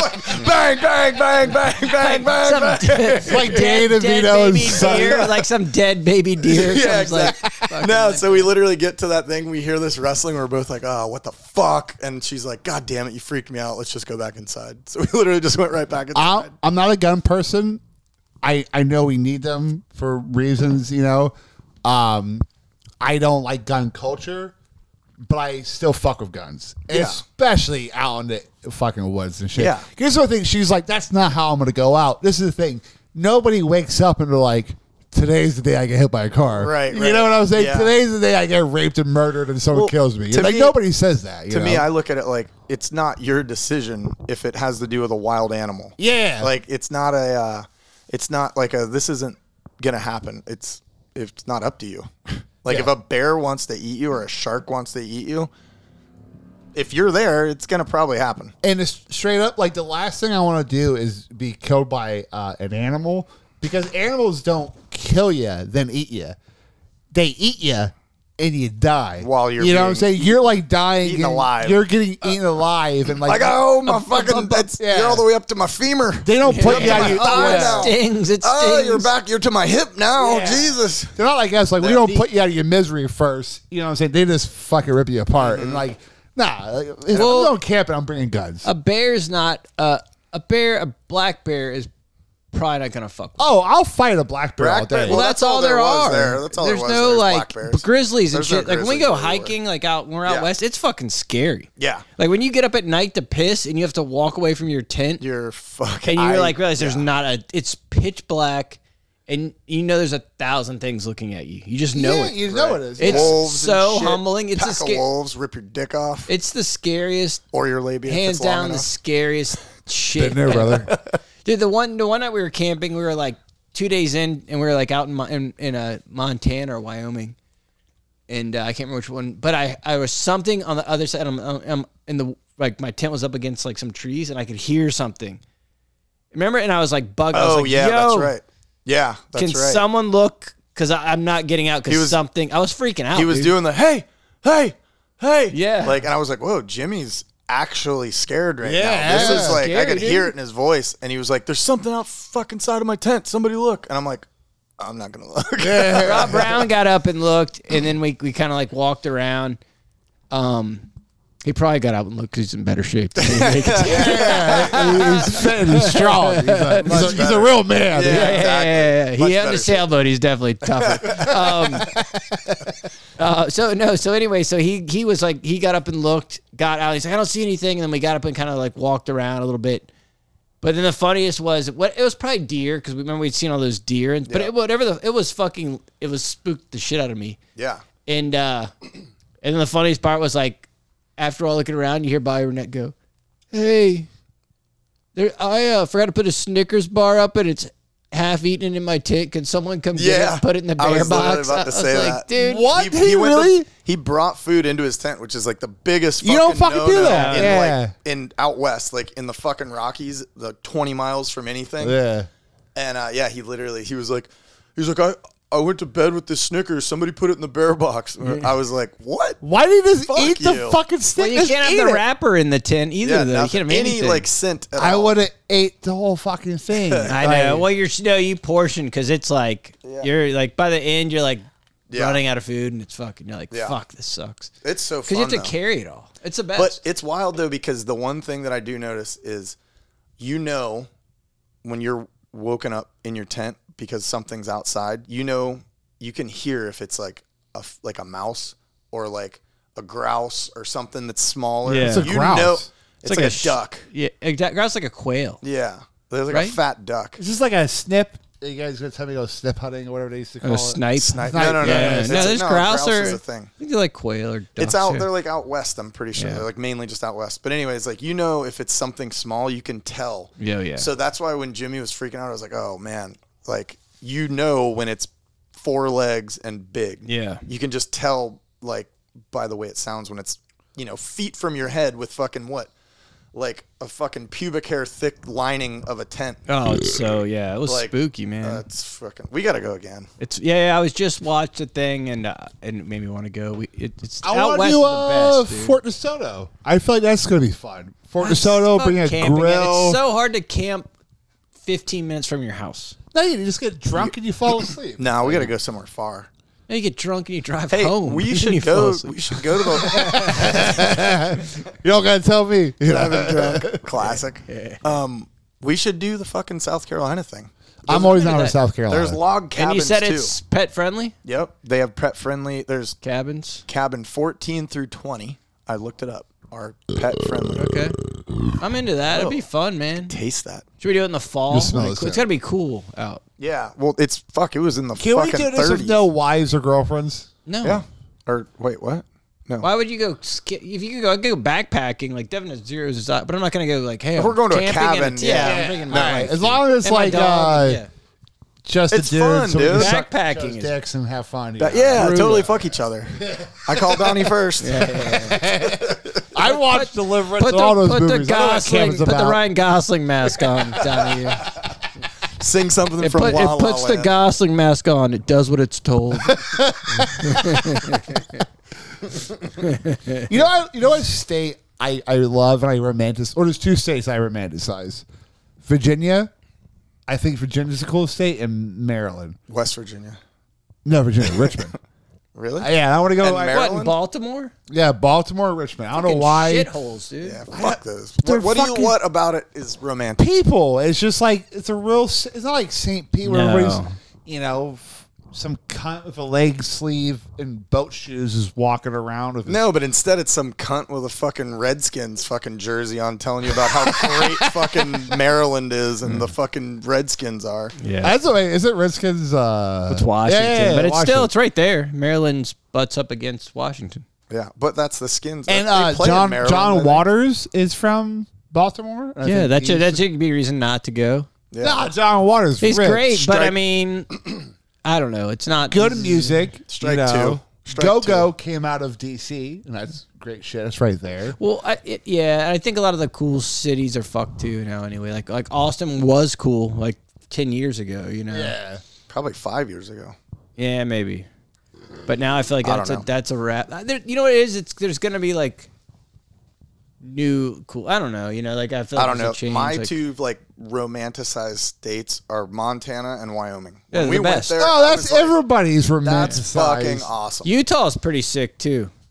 bang, bang, bang, bang, bang, bang, Some bang. It's like Dane dead DeVito baby and Sonny. deer, like some dead baby deer. Yeah, comes, like, exactly. No, so we literally get to that thing. We hear this rustling. We're both like, oh, what the fuck? And she's like, God damn it, you freaked me out. Let's just go back inside. So we literally just went right back inside. I'm not a gun person. I know we need them for reasons, you know. I don't like gun culture, but I still fuck with guns, Yeah. especially out in the fucking woods and shit. Yeah. Here's the thing. She's like, that's not how I'm going to go out. This is the thing. Nobody wakes up and they're like, today's the day I get hit by a car. Right, You right. know what I'm saying? Yeah. Today's the day I get raped and murdered and someone Well, kills me. to Like, me- nobody says that. You To know? me, I look at it like it's not your decision if it has to do with a wild animal. Yeah. Like it's not like this isn't gonna happen. It's not up to you. Like Yeah. if a bear wants to eat you or a shark wants to eat you, if you're there, it's gonna probably happen. And it's straight up, like, the last thing I want to do is be killed by an animal, because animals don't kill you, then eat you. They eat you, and you die. While you're you know what I'm being saying? You're like dying. eaten and alive. You're getting eaten alive. And Like, oh, my fucking, yeah. you're all the way up to my femur. They don't put you out your thigh it now. stings. It stings. Oh, you're back. You're to my hip now. Yeah. Jesus. They're not like us. Like, we don't put you out of your misery first. You know what I'm saying? They just fucking rip you apart. And, like, nah. Like, if Well- I'm going camping, I'm bringing guns. A bear's not a black bear is probably not gonna fuck with. Oh, I'll fight a black bear all Black day. bear- Well, that's all there was are. there. That's all there There's was no there is like black bears. grizzlies and There's no shit. Like when we grizzlies go everywhere. hiking, like out when we're out Yeah. west, it's fucking scary. Yeah. Like when you get up at night to piss and you have to walk away from your tent, You're fucking. and you like realize there's not a. It's pitch black, and you know there's 1,000 things looking at you. You just know Yeah, it. you know it is. It's wolves so and shit. humbling. It's Pack a of wolves rip your dick off It's the scariest, or your labia. if hands it's long down, the enough. scariest shit. Been there, brother. Dude, the one night we were camping, we were like 2 days in, and we were like out in Montana or Wyoming, and I can't remember which one. But I was something on the other side. I'm in the like my tent was up against like some trees, and I could hear something. Remember? And I was like bugged. I was Oh like, yeah, Yo, that's right. Yeah, that's can right. someone look? Because I'm not getting out. He Because was- something. I was freaking out. He was dude. doing the hey. Yeah. Like, and I was like, whoa, Jimmy's actually scared right Yeah, now. This is like, I scary, could dude. hear it in his voice. And he was like, there's something out fucking side of my tent. Somebody look. And I'm like, I'm not going to look. Rob Brown got up and looked, and then we kind of like walked around. He probably got out and looked because he's in better shape. Than He's fit and he's strong. He's a real man. Yeah. Much He on better the sailboat. He's definitely tougher. So anyway, so he was like, he got up and looked, got out. He's like, I don't see anything. And then we got up and kind of like walked around a little bit. But then the funniest was, it was probably deer, because we remember we'd seen all those deer. But it was spooked the shit out of me. Yeah. And then the funniest part was like, after all looking around, you hear Byronette go, "Hey, I forgot to put a Snickers bar up and it's half eaten in my tent. Can someone come get it and put it in the bear box?" About to say like, that. dude, what? He Really? He brought food into his tent, which is like the biggest. You don't fucking do that. In, Yeah. in out west, like in the fucking Rockies, the 20 miles from anything. Yeah. And he was like, I went to bed with this Snickers. Somebody put it in the bear box. I was like, what? Why did he just Fuck eat you. the fucking well, stick? you can't have the wrapper in the tent either, though. You nothing. can't have Any anything. like scent at I all. would have ate the whole fucking thing. I know. Well, you portion, because it's like, you're like, by the end, you're like running out of food, and it's fucking, you're like, fuck, this sucks. It's so fun, because you have to though. carry it all. It's the best. But it's wild, though, because the one thing that I do notice is, when you're woken up in your tent because something's outside, you can hear if it's like a mouse or like a grouse or something that's smaller. Yeah. It's a grouse. It's like a duck. Yeah, exactly. Grouse like a quail. Yeah. There's like Right? a fat duck. It's just like a snip. You guys gonna tell me go snip hunting or whatever they used to call A it? snipe. Snipe. Snipe. No. Yeah. It's No, there's grouse is or a thing. I think they're like quail or ducks. It's out. yeah. They're like out west. I'm pretty sure Yeah. they're like mainly just out west. But anyways, like if it's something small, you can tell. Yeah. So that's why when Jimmy was freaking out, I was like, oh man, like when it's 4 legs and big. Yeah. You can just tell like by the way it sounds when it's feet from your head with fucking what, like a fucking pubic hair thick lining of a tent. Oh, it's so it was Like, spooky, man. It's fucking. We gotta go again. It's I was just watched the thing and it made me want to go. It's I out want west to is the best, dude. Fort DeSoto. I feel like that's gonna be fun. Fort DeSoto, bring a Camping, grill. It's so hard to camp 15 minutes from your house. No, you just get drunk and you fall asleep. No, we gotta go somewhere far. Now you get drunk and you drive Hey, home. we and should you fall go. asleep. We should go to the You don't gotta tell me. driving drunk classic. We should do the fucking South Carolina thing. I'm always down for that. South Carolina. There's log cabins And you said too. it's pet friendly Yep, they have pet friendly. There's cabins. cabin 14 through 20. I looked it up. Are pet friendly. Okay, I'm into that. It'd be fun, man. Taste that. Should we do it in the fall? Just smell Like, this it's out. gotta be cool out. Yeah. Well, it was in the Can we fucking do this 30s. with no wives or girlfriends? No. Yeah. Or wait, what? No. Why would you go? If you could go, I'd go backpacking. Like Devin has zeros, but I'm not gonna go like, hey, If we're going to a camping cabin, I'm bringing my wife. As long as it's And my like dog, just It's a dude, fun, so we can dude. suck Backpacking each other's is- dicks and have fun. Yeah, Brutal. totally fuck each other. I called Donnie first. I watched Deliverance Put and all those the movies. I know what Kevin's Put the about. Ryan Gosling mask on, Donnie. Sing something It, from put, La it La puts the Land. Gosling mask on. It does what it's told. You know what state I love and I romanticize? Or there's 2 states I romanticize. Virginia. I think Virginia's a cool state, and Maryland. West Virginia. No, Virginia, Richmond. Really? Yeah, I want to go. And Like, Maryland? What, in Baltimore? yeah, Baltimore, Richmond. I don't know Fucking why. Shitholes, dude. Yeah, fuck those. They're What about it is romantic? People. It's just like it's a real. It's not like St. Pete where No. everybody's some cunt with a leg sleeve and boat shoes is walking around with. No, but instead it's some cunt with a fucking Redskins fucking jersey on telling you about how great fucking Maryland is and the fucking Redskins are. Yeah. That's the way. Is it Redskins? It's Washington. yeah, but it's Washington. still, it's right there. Maryland's butts up against Washington. Yeah, but that's the Skins. And They play in John Maryland, I think. Waters is from Baltimore. I Yeah, think that should be a reason not to go. Yeah. No, John Waters. He's rich. great, but I Strike- mean, I don't know. It's not Good music. Strike you know. two. Strike Go Go two. came out of DC, and that's great shit. That's right there. Well, I think a lot of the cool cities are fucked too now. Anyway, like Austin was cool like 10 years ago. You know. Yeah. Probably 5 years ago. Yeah, maybe. But now I feel like I don't know. that's a wrap. You know what it is? There's gonna be like new cool. I don't know. You know, like I feel like I don't there's know. a change, My like, two like romanticized states are Montana and Wyoming. Yeah, When the we best. went there, Oh, I that's was like, everybody's That's romanticized. fucking awesome. Utah's pretty sick too.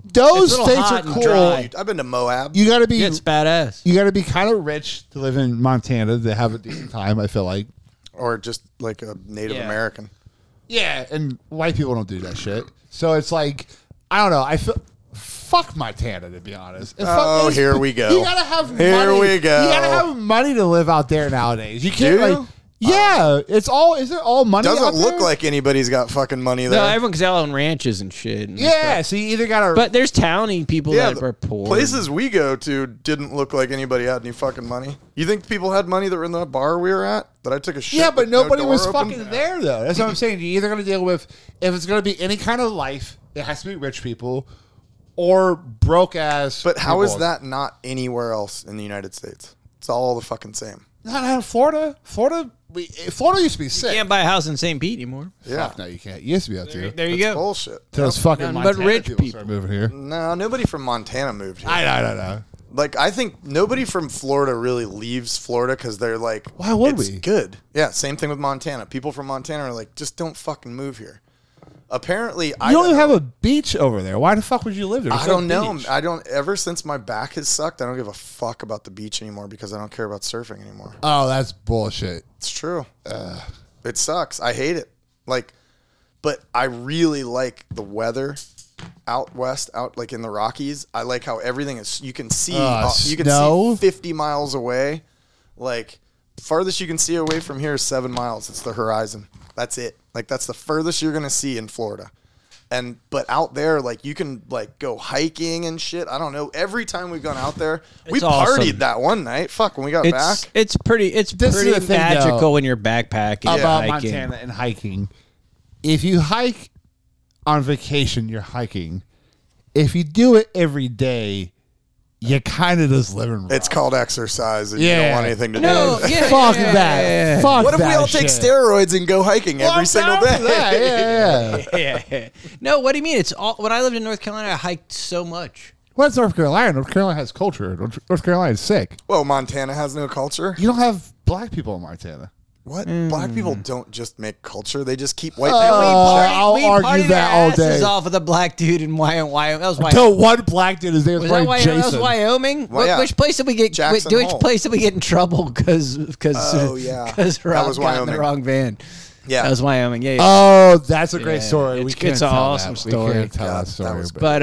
those It's a little states hot are and cool. dry. I've been to Moab. You got to be It's badass. You got to be kind of rich to live in Montana to have a decent time. I feel like. Or just like a Native Yeah. American. Yeah, and white people don't do that shit. So it's like I don't know. I feel. Fuck Montana, to be honest. And fuck Oh, those here pe- we go. You gotta have Here money. we go. You gotta have money to live out there nowadays. You can't Do you? like. Yeah, it's all. Is it all money? Doesn't out look there? like anybody's got fucking money there. No, everyone's out on ranches and shit. And Yeah, stuff. so you either gotta. But there's towny people that the are poor. places we go to didn't look like anybody had any fucking money. You think people had money that were in the bar we were at? That I took a shit. yeah, but with no nobody door was open? fucking there though. That's what I'm saying. You're either gonna deal with if it's gonna be any kind of life, it has to be rich people, or broke ass. But how is people. that not anywhere else in the United States? It's all the fucking same. Not in Florida. Florida used to be sick. You can't buy a house in St. Pete anymore. Yeah. Fuck no, you can't. You used to be able to. There you That's go. bullshit. Those fucking None but Montana rich people people. start moving here. No, nobody from Montana moved here. I know. Like, I think nobody from Florida really leaves Florida because they're like, Why would it's we? good. Yeah, same thing with Montana. People from Montana are like, just don't fucking move here. Apparently, You don't even have a beach over there. Why the fuck would you live there? I There's no don't know. beach. I don't. Ever since my back has sucked, I don't give a fuck about the beach anymore because I don't care about surfing anymore. Oh, that's bullshit. It's true. It sucks. I hate it. Like, but I really like the weather out west, out like in the Rockies. I like how everything is. You can see. You can snow? see 50 miles away. Like, farthest you can see away from here is 7 miles. It's the horizon. That's it. Like, that's the furthest you're gonna see in Florida. But out there, like, you can like go hiking and shit. I don't know. Every time we've gone out there, we It's partied awesome. that one night. Fuck, when we got back. It's pretty This is the pretty thing, magical though, when you're backpacking About and hiking. Montana and hiking. If you hike on vacation, you're hiking. If you do it every day, you kind of just living wrong. It's called exercise, and Yeah. you don't want anything to do No, with it. yeah, Fuck yeah, that. yeah, yeah. Fuck What if we that all take shit. steroids and go hiking Well, every I'm single down day? for that. Yeah. Yeah. No, what do you mean? It's all when I lived in North Carolina, I hiked so much. What's North Carolina? North Carolina has culture. North Carolina is sick. Well, Montana has no culture. You don't have black people in Montana. What? Black people don't just make culture; they just keep white people. I'll argue partied that our all asses day. off with a black dude in Wyoming. That was Wyoming. Until one black dude is there. Was that Wyoming? That was Wyoming. Well, yeah. Which place did we get? Jackson Which Hole. place did we get in trouble because Oh, yeah. because That Rob was got in Wyoming. the wrong van. Yeah. That was Wyoming. Yeah. Oh, that's a great Yeah. story. We It's- can't it's tell an awesome that. story. We can't tell God, that story. that was But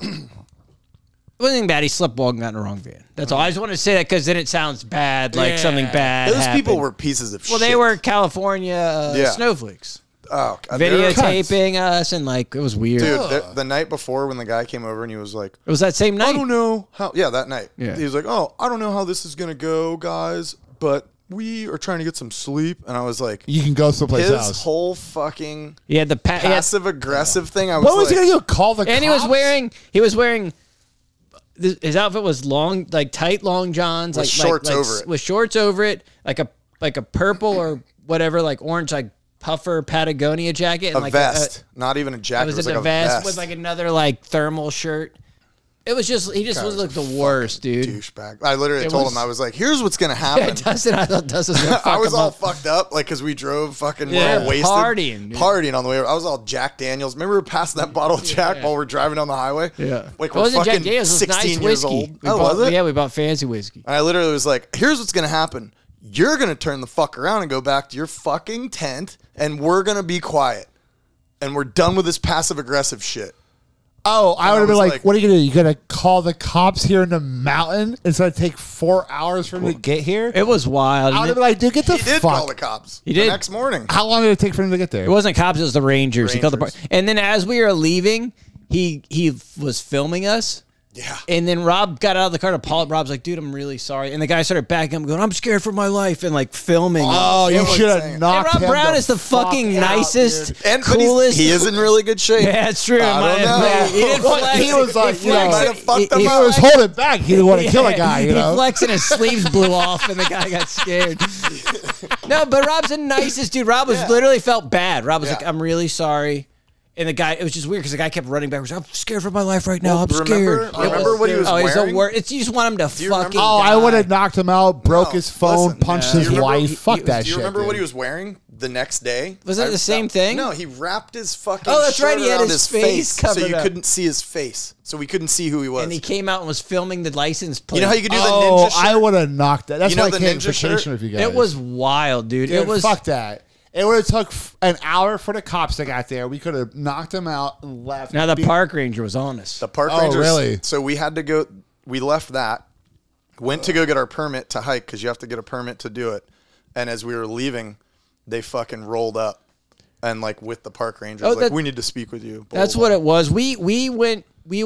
it wasn't bad. He slept well and got in the wrong van. That's all. I just wanted to say that because then it sounds bad, like something bad. Those people happened. were pieces of shit. Well, they were California Yeah. snowflakes, oh, they're- videotaping us, and like it was weird. Dude, the night before when the guy came over and he was like, It was that same I night. don't know how. Yeah, that night. Yeah. He was like, oh, I don't know how this is gonna go, guys, but we are trying to get some sleep. And I was like, you can go someplace his else. whole fucking He had the passive aggressive thing. I was What was like, he gonna do? Call the and cops? he was wearing. His outfit was long, like tight long johns, With like shorts like over it. with shorts over it, like a purple or whatever, like orange, like puffer Patagonia jacket, and a like vest, not even a jacket. was It was it like a vest with like another like thermal shirt? It was just he just God, was it was like the a worst, fucking dude. douchebag. I literally It told was- him, I was like, here's what's gonna Yeah, happen. Dustin, I thought Dustin was gonna fuck I was him all up. fucked up, like, because we drove fucking Yeah, wasted. partying, dude. Partying on the way. I was all Jack Daniels. Remember we were passing that bottle of Jack while we're driving down the highway? Yeah, Like, it we're wasn't Jack fucking Daniels, it was 16 nice years whiskey. old. We Oh, bought- was it? Yeah, we bought fancy whiskey. And I literally was like, here's what's going to happen. You're going to turn the fuck around and go back to your fucking tent, and we're going to be quiet. And we're done with this passive-aggressive shit. Oh, I would have been was like, like- what are you gonna do? You gonna call the cops here in the mountain? It's gonna take 4 hours for them to get here? It was wild. I would have been like, dude, get the He did fuck. call the cops. He did? The next morning. How long did it take for him to get there? It wasn't cops; it was the Rangers. He called the Rangers. and then as we were leaving, he was filming us. Yeah. And then Rob got out of the car to Paul. Rob's like, "Dude, I'm really sorry." And the guy started backing up, going, "I'm scared for my life," and like filming. Oh, you It was should have insane. and knocked Rob him Brown the is the fuck fucking out, nicest, dude. And but coolest. he is in really good shape. Yeah, it's true. I don't know. He didn't Well, flex. he was like, you know, might have fucked him He up. was holding back. He didn't want to kill a guy, you know? He flexed and his sleeves blew off, and the guy got scared. No, but Rob's the nicest dude. Rob was literally felt bad. Rob was Yeah. like, "I'm really sorry." And the guy, it was just weird because the guy kept running backwards. I'm scared for my life right now. I'm scared. Remember what he was He's wearing? you just want him to you fucking. remember- I die. would have knocked him out, broke No, his phone, listen, punched no. his Do you remember- wife. Fuck that Do you shit. remember what he dude. was wearing the next day? Was it the same thing? No, he wrapped his fucking Oh, that's right, shirt he had around his his face so covered you up. couldn't see his face. So we couldn't see who he was. And he came out and was filming the license plate. You know how you could do the Oh, ninja shirt? I would have knocked that. That's You know why I the came ninja vacation shirt? with you guys. It was wild, dude. Dude, It was. fuck that. It would have took an hour for the cops that got there. We could have knocked them out and left. Now the park ranger was on us. The park Oh, rangers. really? So we had to go. We left that. Went to go get our permit to hike because you have to get a permit to do it. And as we were leaving, they fucking rolled up and like with the park rangers, Oh, like that- we need to speak with you. That's what it was. We went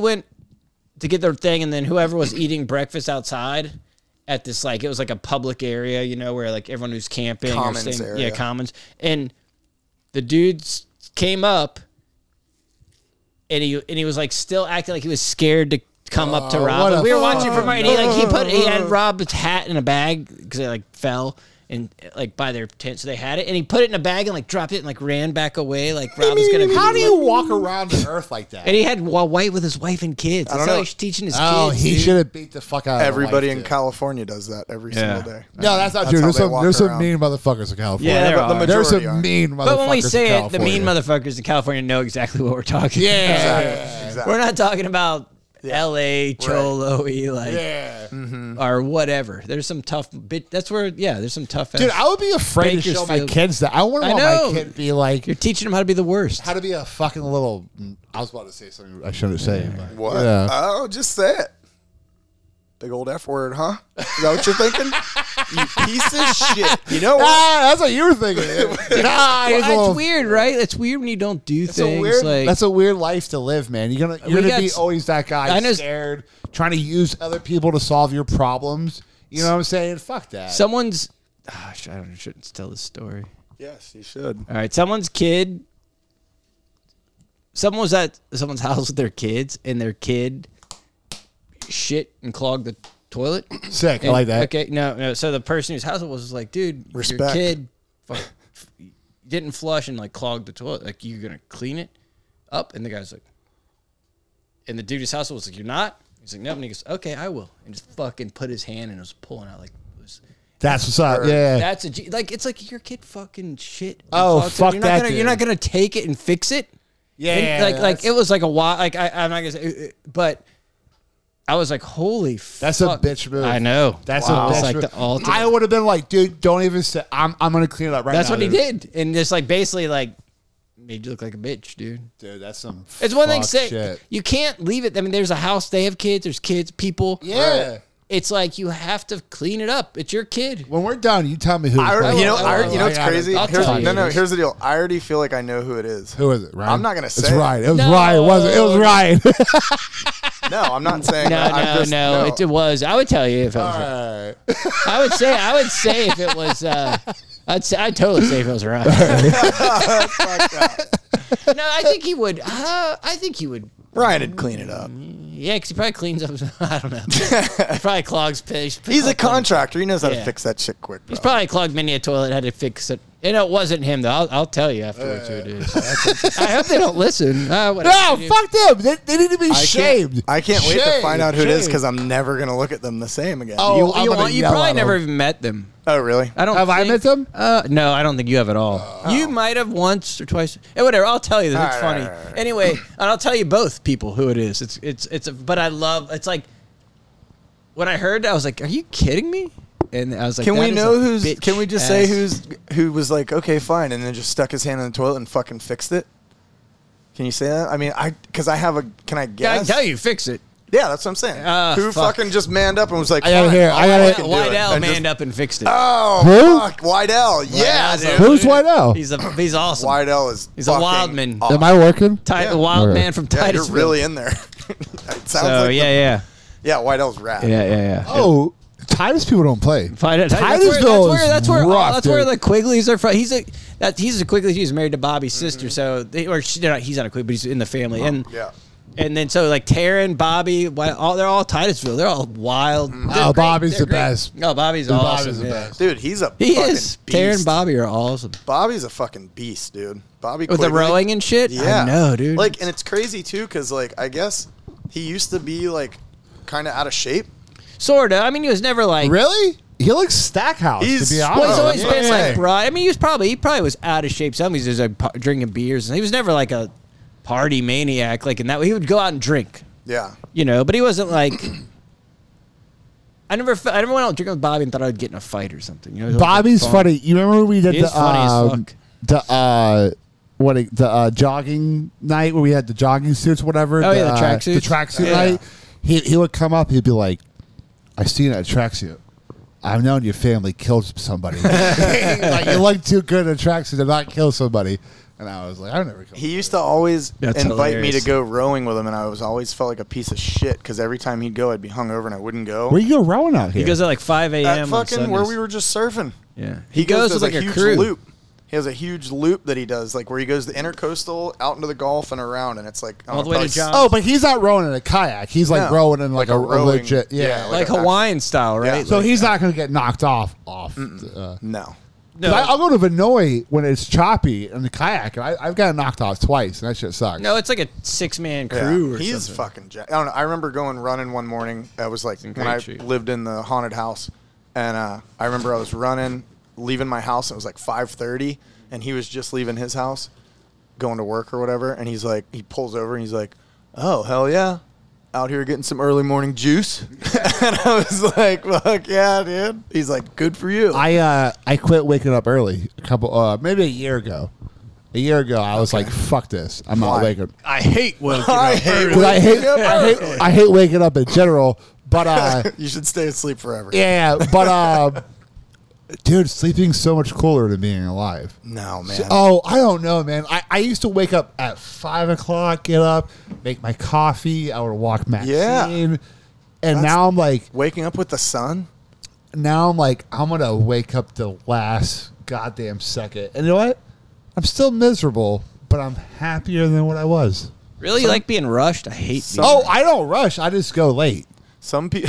to get their thing, and then whoever was eating breakfast outside at this it was like a public area, you know, where like everyone who's camping Commons or staying, area. yeah, commons. And the dudes came up, and he was like still acting like he was scared to come up to Rob. what And a we were watching from and he had Oh. Rob's hat in a bag because it like fell. And like by their tent, so they had it, and he put it in a bag and like dropped it and like ran back away, like Rob was gonna. How do you walk around the earth like that? And he had White with his wife and kids. That's don't how know. he's teaching his Oh, kids. he dude. should have beat the fuck out of Everybody the in wife, dude. California does that every single day. No, that's not That's true. how There's they some, walk there's some around. mean motherfuckers in California. Yeah, there but the are. There's majority some are. mean motherfuckers. But when we say in it, the California. mean motherfuckers in California know exactly what we're talking about. Yeah. Exactly. We're not talking about L.A. Cholo-y, like, Yeah. or whatever. There's some tough bit. That's where, there's some tough. Dude, I would be afraid to show my Bakersfield. kids that. I wouldn't I want know. my kid to be like, You're teaching them how to be the worst. how to be a fucking little. I was about to say something I shouldn't say. But, What? Yeah. Oh, just say it. Big old F word, huh? Is that what you're thinking? You piece of shit. You know what? That's what you were thinking. Nah, he's a Well, little- it's weird, right? It's weird when you don't do It's a things weird. like. That's a weird life to live, man. You're We gonna got be s- always that guy I know- scared, trying to use other people to solve your problems. You know what I'm saying? Fuck that. someone's. I shouldn't tell this story. Yes, you should. All right, someone's kid. Someone was at someone's house with their kids, and their kid shit and clogged the toilet. Sick. I And- like that. Okay, no. So the person whose house it was like, dude, your Respect. kid didn't flush and like clogged the toilet. Like, you're gonna clean it up? And the guy's like, and the dude whose house it was like, you're not? He's like, no. And he goes, okay, I will. And just fucking put his hand and was pulling out like. It was, That's what's up. Yeah. that's a G. Like, it's like your kid fucking shit. and Oh, clogged it. fuck You're not that gonna, dude. You're not gonna take it and fix it. Yeah. And, like it was like a while. Like I'm not gonna say, but I was like, holy. That's fuck. a bitch move. I know. That's Wow. a It's bitch like move. the ultimate. I would have been like, dude, don't even say. I'm gonna clean it up right That's now. what he dude. did, and just like basically like made you look like a bitch, dude. Dude, that's some. It's one thing fuck say shit. you can't leave it. I mean, there's a house. They have kids. There's kids. People. Yeah. It's like you have to clean it up. It's your kid. When we're done, you tell me who. I already, you know, what's got it. crazy? I'll Here's, tell you. here's the deal. I already feel like I know who it is. Who is it? Ryan? I'm not gonna It's say it. Ryan. It was No. Ryan. It was Ryan. No, I'm not saying No, that. I'm just, no. It was. I would tell you if it was. Alright. I would say if it was. I'd totally say if it was right. No, I think he would. I think he would. Ryan would clean it up. Yeah, because he probably cleans up. I don't know. He probably clogs fish. He's a contractor. He knows how Yeah. to fix that shit quick. Bro. He's probably clogged many a toilet. Had to fix it. And it wasn't him though. I'll tell you afterwards who it is. I hope they don't listen. Whatever. No, fuck them. They need to be I shamed. can't wait to Shamed. find out who it is Shamed. because I'm never gonna look at them the same again. Oh, You, I'm you, gonna you yell probably at never them. even met them. Oh, really? I don't. Have I met them? No, I don't think you have at all. You might have once or twice. Whatever. I'll tell you. That it's All funny. right. Anyway, and I'll tell you both people who it is. But I love. It's like when I heard, I was like, "Are you kidding me?" And I was like, Can "That we is know a who's? bitch Can we just say ass." who was like, okay, fine, and then just stuck his hand in the toilet and fucking fixed it? Can you say that? I mean, because I have a. Can I Yeah, I guess? can tell you, fix it. Yeah, that's what I'm saying. Who fuck. fucking just manned up and was like, I gotta fine, hear- I'll I gotta- fucking do it. Wydell And just- manned up and fixed it. Oh, Who? fuck, Wydell. Yeah, Wydell's dude. a- Who's Wydell? He's awesome. Wydell is. He's a fucking Wildman. awesome. Am I working? The wild Okay. man from Yeah, you're Titusville. really in there. It sounds So like yeah. Wydell's rad. Yeah. Oh, Titus people don't play. Titusville. That's where rough, that's where dude. the Quigleys are from. He's a Quigley. He's married to Bobby's sister. So he's not a Quigley, but he's in the family. And Yeah. And then so like Taryn, Bobby, they're all Titusville. They're all wild. They're great. Bobby's They're the great. best. No, Bobby's Dude, awesome. Bobby's the yeah. best. Dude, he's a He fucking is. beast. Taryn and Bobby are awesome. Bobby's a fucking beast, dude. Bobby With the Quigley. rowing and shit? Yeah. I know, dude. Like, and it's crazy too, because like I guess he used to be like kind of out of shape. Sorta. I mean, he was never like. Really? He looks Stackhouse, He's- to be honest. Well, he's always Oh, been yeah. like broad. I mean, he probably was out of shape. Some he's just like drinking beers, and he was never like a party maniac. Like in that way, he would go out and drink, Yeah. you know. But he wasn't like. I never went out drinking with Bobby and thought I'd get in a fight or something. You know, Bobby's funny. You remember when we did He is funny as fuck. jogging night where we had the jogging suits, whatever. Oh, yeah, the tracksuits. The tracksuit Yeah. night. He would come up. He'd be like, "I seen that tracksuit. I've known your family killed somebody. Like you look too good in a tracksuit to not kill somebody." And I was like, "I've never killed." He used to always That's invite me hilarious. to go rowing with him, and I was always felt like a piece of shit because every time he'd go, I'd be hungover and I wouldn't go. Where you go rowing out here? He goes at like 5 a.m. At on fucking where Sundays. we were just surfing. Yeah, He goes with does like a huge crew. loop. He has a huge loop that he does, like where he goes the intercoastal out into the Gulf and around, and it's like I don't All know, the way to probably John. Oh, but he's not rowing in a kayak. He's like No. rowing in like a rowing- legit. Yeah. yeah, like a- Hawaiian style, right? Yeah. So Like- he's not going to get knocked off. No. no, I'll go to Vinoy when it's choppy in the kayak, and I've gotten knocked off twice, and that shit sucks. no, it's like a 6-man Yeah. crew. Or He's something. fucking jacked. I don't know. I remember going running one morning. I was like when great I shape. lived in the haunted house, and I remember I was running, leaving my house. And it was like 5:30, and he was just leaving his house, going to work or whatever. And he's like, he pulls over and he's like, "Oh hell yeah, out here getting some early morning juice." And I was like, "Fuck yeah, dude." He's like, "Good for you." I quit waking up early maybe a year ago. A year ago, I was like, "Fuck this! I'm not Why? waking." I hate waking I up hate early. Because waking up early. I hate waking up in general. But You should stay asleep forever. yeah, but dude, sleeping's so much cooler than being alive. No man. Oh, I don't know, man. I used to wake up at 5 o'clock, get up, make my coffee. I would walk Maxine. Yeah. And That's- now I'm like, Waking up with the sun. I'm gonna wake up the last goddamn second. And you know what? I'm still miserable, but I'm happier than what I was. Really, you like being rushed? I hate. being Oh, I don't rush. I just go late. Some people.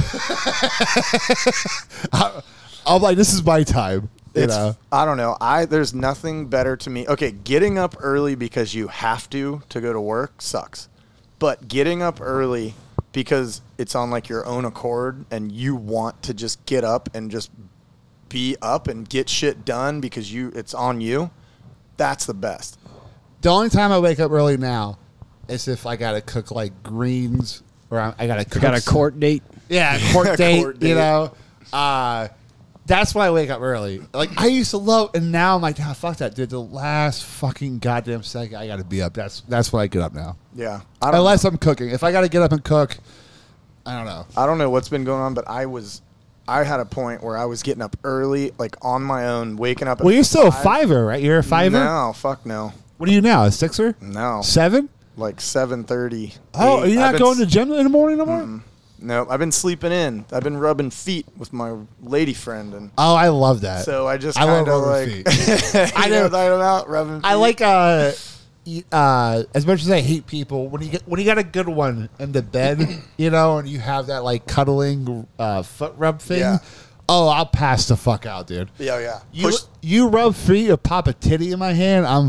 I'm like, this is my time. You know? I don't know. There's nothing better to me. Okay, getting up early because you have to go to work sucks. But getting up early because it's on like your own accord and you want to just get up and just be up and get shit done because it's on you. That's the best. The only time I wake up early now is if I gotta cook like greens or I gotta cook. got a court date. Yeah, court date. Court You date. know, that's why I wake up early. Like I used to love, and now I'm like, nah, fuck that, dude. The last fucking goddamn second, I gotta be up. That's when I get up now. Yeah. Unless I'm cooking. If I gotta get up and cook, I don't know. I don't know what's been going on, but I had a point where I was getting up early, like on my own, waking up. At Well, you're still a 5. fiver, right? You're a fiver. No, fuck no. What are you now? A sixer? No. 7? Like 7:30. Oh, are you not going to to gym in the morning no more? No, I've been sleeping in. I've been rubbing feet with my lady friend, and Oh, I love that. so I just I love kind of rubbing like. feet. I know what I'm talking about rubbing. Feet. I like as much as I hate people when you got a good one in the bed, you know, and you have that like cuddling foot rub thing. Yeah. Oh, I'll pass the fuck out, dude. Yeah. You rub feet or pop a titty in my hand, I'm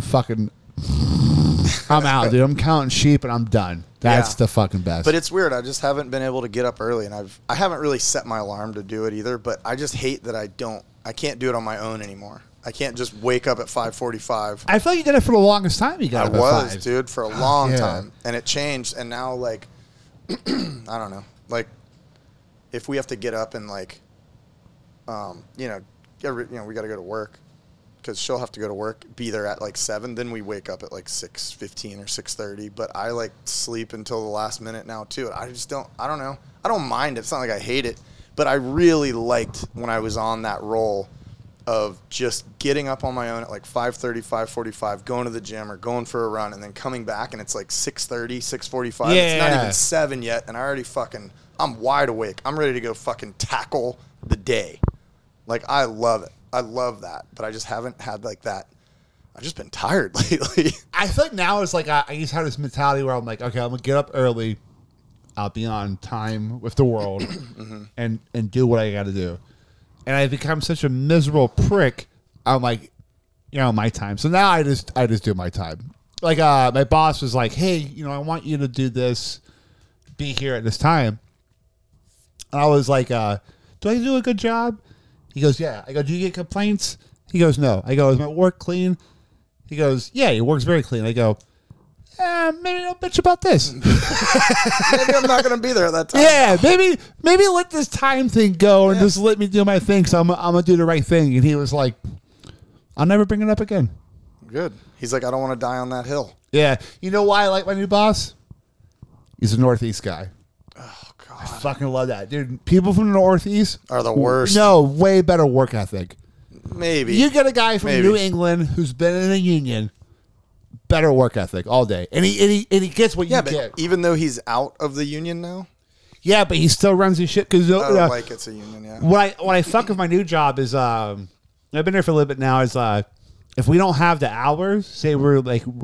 out, dude. I'm counting sheep and I'm done. That's Yeah. the fucking best. But it's weird. I just haven't been able to get up early, and I haven't really set my alarm to do it either. But I just hate that I can't do it on my own anymore. I can't just wake up at 5:45. I feel like you did it for the longest time. You got I up at was, 5. dude, for a long Yeah. time, and it changed. And now, like, I don't know, like, if we have to get up and like, we got to go to work because she'll have to go to work, be there at like 7. Then we wake up at like 6:15 or 6:30. But I like sleep until the last minute now too. I just don't. I don't know. I don't mind it. It's not like I hate it, but I really liked when I was on that roll of just getting up on my own at like 5:30, 5:45, going to the gym or going for a run, and then coming back and it's like 6:30, 6:45. It's not Yeah. even 7 yet, and I already I'm wide awake. I'm ready to go fucking tackle the day. Like, I love it. I love that, but I just haven't had like that. I've just been tired lately. I think now it's like I just have this mentality where I'm like, okay, I'm gonna get up early. I'll be on time with the world and do what I got to do. And I've become such a miserable prick. I'm like, my time. So now I just do my time. Like my boss was like, hey, I want you to do this, be here at this time. And I was like, do I do a good job? He goes, yeah. I go, do you get complaints? He goes, no. I go, is my work clean? He goes, yeah, your work's very clean. I go, maybe don't bitch about this. Maybe I'm not going to be there at that time. Yeah, maybe let this time thing go and just let me do my thing. So I'm going to do the right thing. And he was like, I'll never bring it up again. Good. He's like, I don't want to die on that hill. Yeah. You know why I like my new boss? He's a Northeast guy. Oh, God. I fucking love that. Dude, people from the Northeast are the worst. No, way better work ethic. Maybe. You get a guy from New England who's been in a union, better work ethic all day. And he gets what you get. Even though he's out of the union now? Yeah, but he still runs his shit. Cause, like it's a union, yeah. What I fuck with my new job is, I've been there for a little bit now, is if we don't have the hours, say we're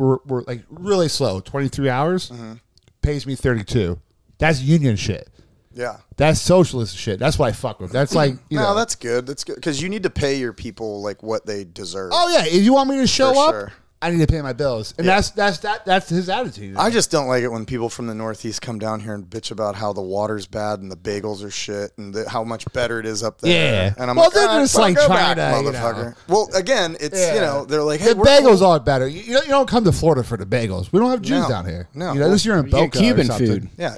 really slow, 23 hours, pays me 32. That's union shit. Yeah. That's socialist shit. That's what I fuck with. That's like, No, that's good. That's good. Because you need to pay your people like what they deserve. Oh, yeah. If you want me to show up, sure. I need to pay my bills. And that's his attitude. I just don't like it when people from the Northeast come down here and bitch about how the water's bad and the bagels are shit and how much better it is up there. Yeah. And I'm well, like, they're just like go trying back, to, motherfucker. Well, again, it's, they're like, hey, the bagels are better. You don't come to Florida for the bagels. We don't have Jews down here. No. This you're in Boca Cuban or something. food. Yeah.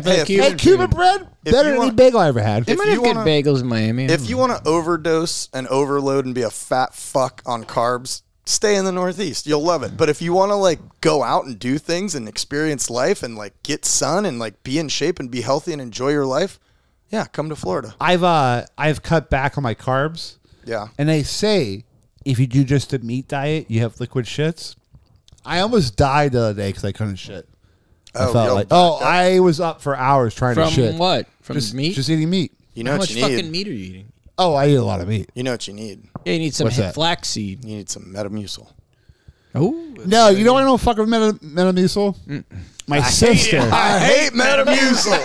Cuban bread, better than any bagel I ever had. They might have good bagels in Miami. If you want to overdose and overload and be a fat fuck on carbs, stay in the Northeast. You'll love it. But if you want to like go out and do things and experience life and like get sun and like be in shape and be healthy and enjoy your life, yeah, come to Florida. I've cut back on my carbs. Yeah. And they say if you do just a meat diet, you have liquid shits. I almost died the other day because I couldn't shit. I was up for hours trying to shit. From what? From just meat? Just eating meat. You know How what much you need? fucking meat are you eating? Oh, I eat a lot of meat. You know what you need? Yeah, you need some What's that? flaxseed. You need some Metamucil. Oh. No, you know what I don't fuck with Metamucil? My sister. I hate Metamucil.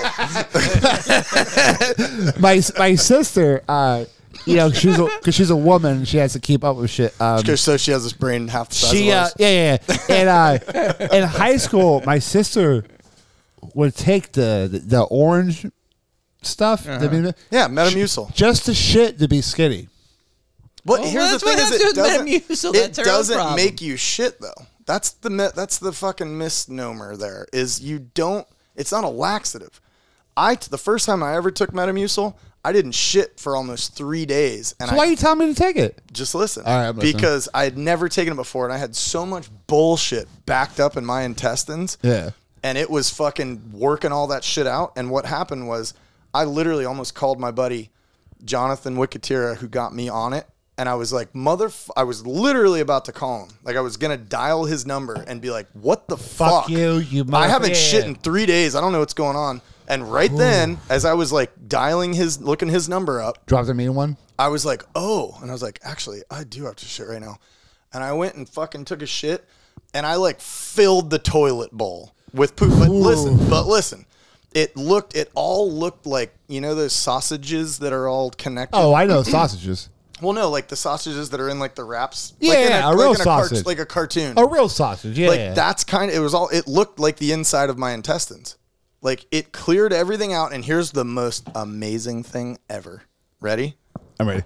my sister, because she's a woman, she has to keep up with shit. So she has this brain half the size of ours. Yeah. And in high school, my sister would take the orange stuff. Yeah, Metamucil. Just the shit to be skinny. But Well, here's the that's what thing: is happens with Metamucil. That's her own doesn't problem. make you shit though. That's the fucking misnomer. There is you don't. It's not a laxative. The first time I ever took Metamucil, I didn't shit for almost 3 days. And So why are you telling me to take it? just listen? All right, I'm listening. because I had never taken it before, and I had so much bullshit backed up in my intestines. Yeah. And it was fucking working all that shit out. And what happened was, I literally almost called my buddy Jonathan Wicatira, who got me on it. And I was like, I was literally about to call him. Like, I was going to dial his number and be like, what the fuck? You I haven't motherfucker. shit in 3 days. I don't know what's going on. And right then, as I was like looking his number up, Drop the mean one. I was like, oh. And I was like, actually, I do have to shit right now. And I went and fucking took a shit. And I like filled the toilet bowl with poop. But listen. It all looked like, those sausages that are all connected. Oh, I know sausages. Well, no, like the sausages that are in like the wraps. Yeah, like a real sausage. like a cartoon. A real sausage, yeah. Like that's it looked like the inside of my intestines. Like it cleared everything out. And here's the most amazing thing ever. Ready? I'm ready.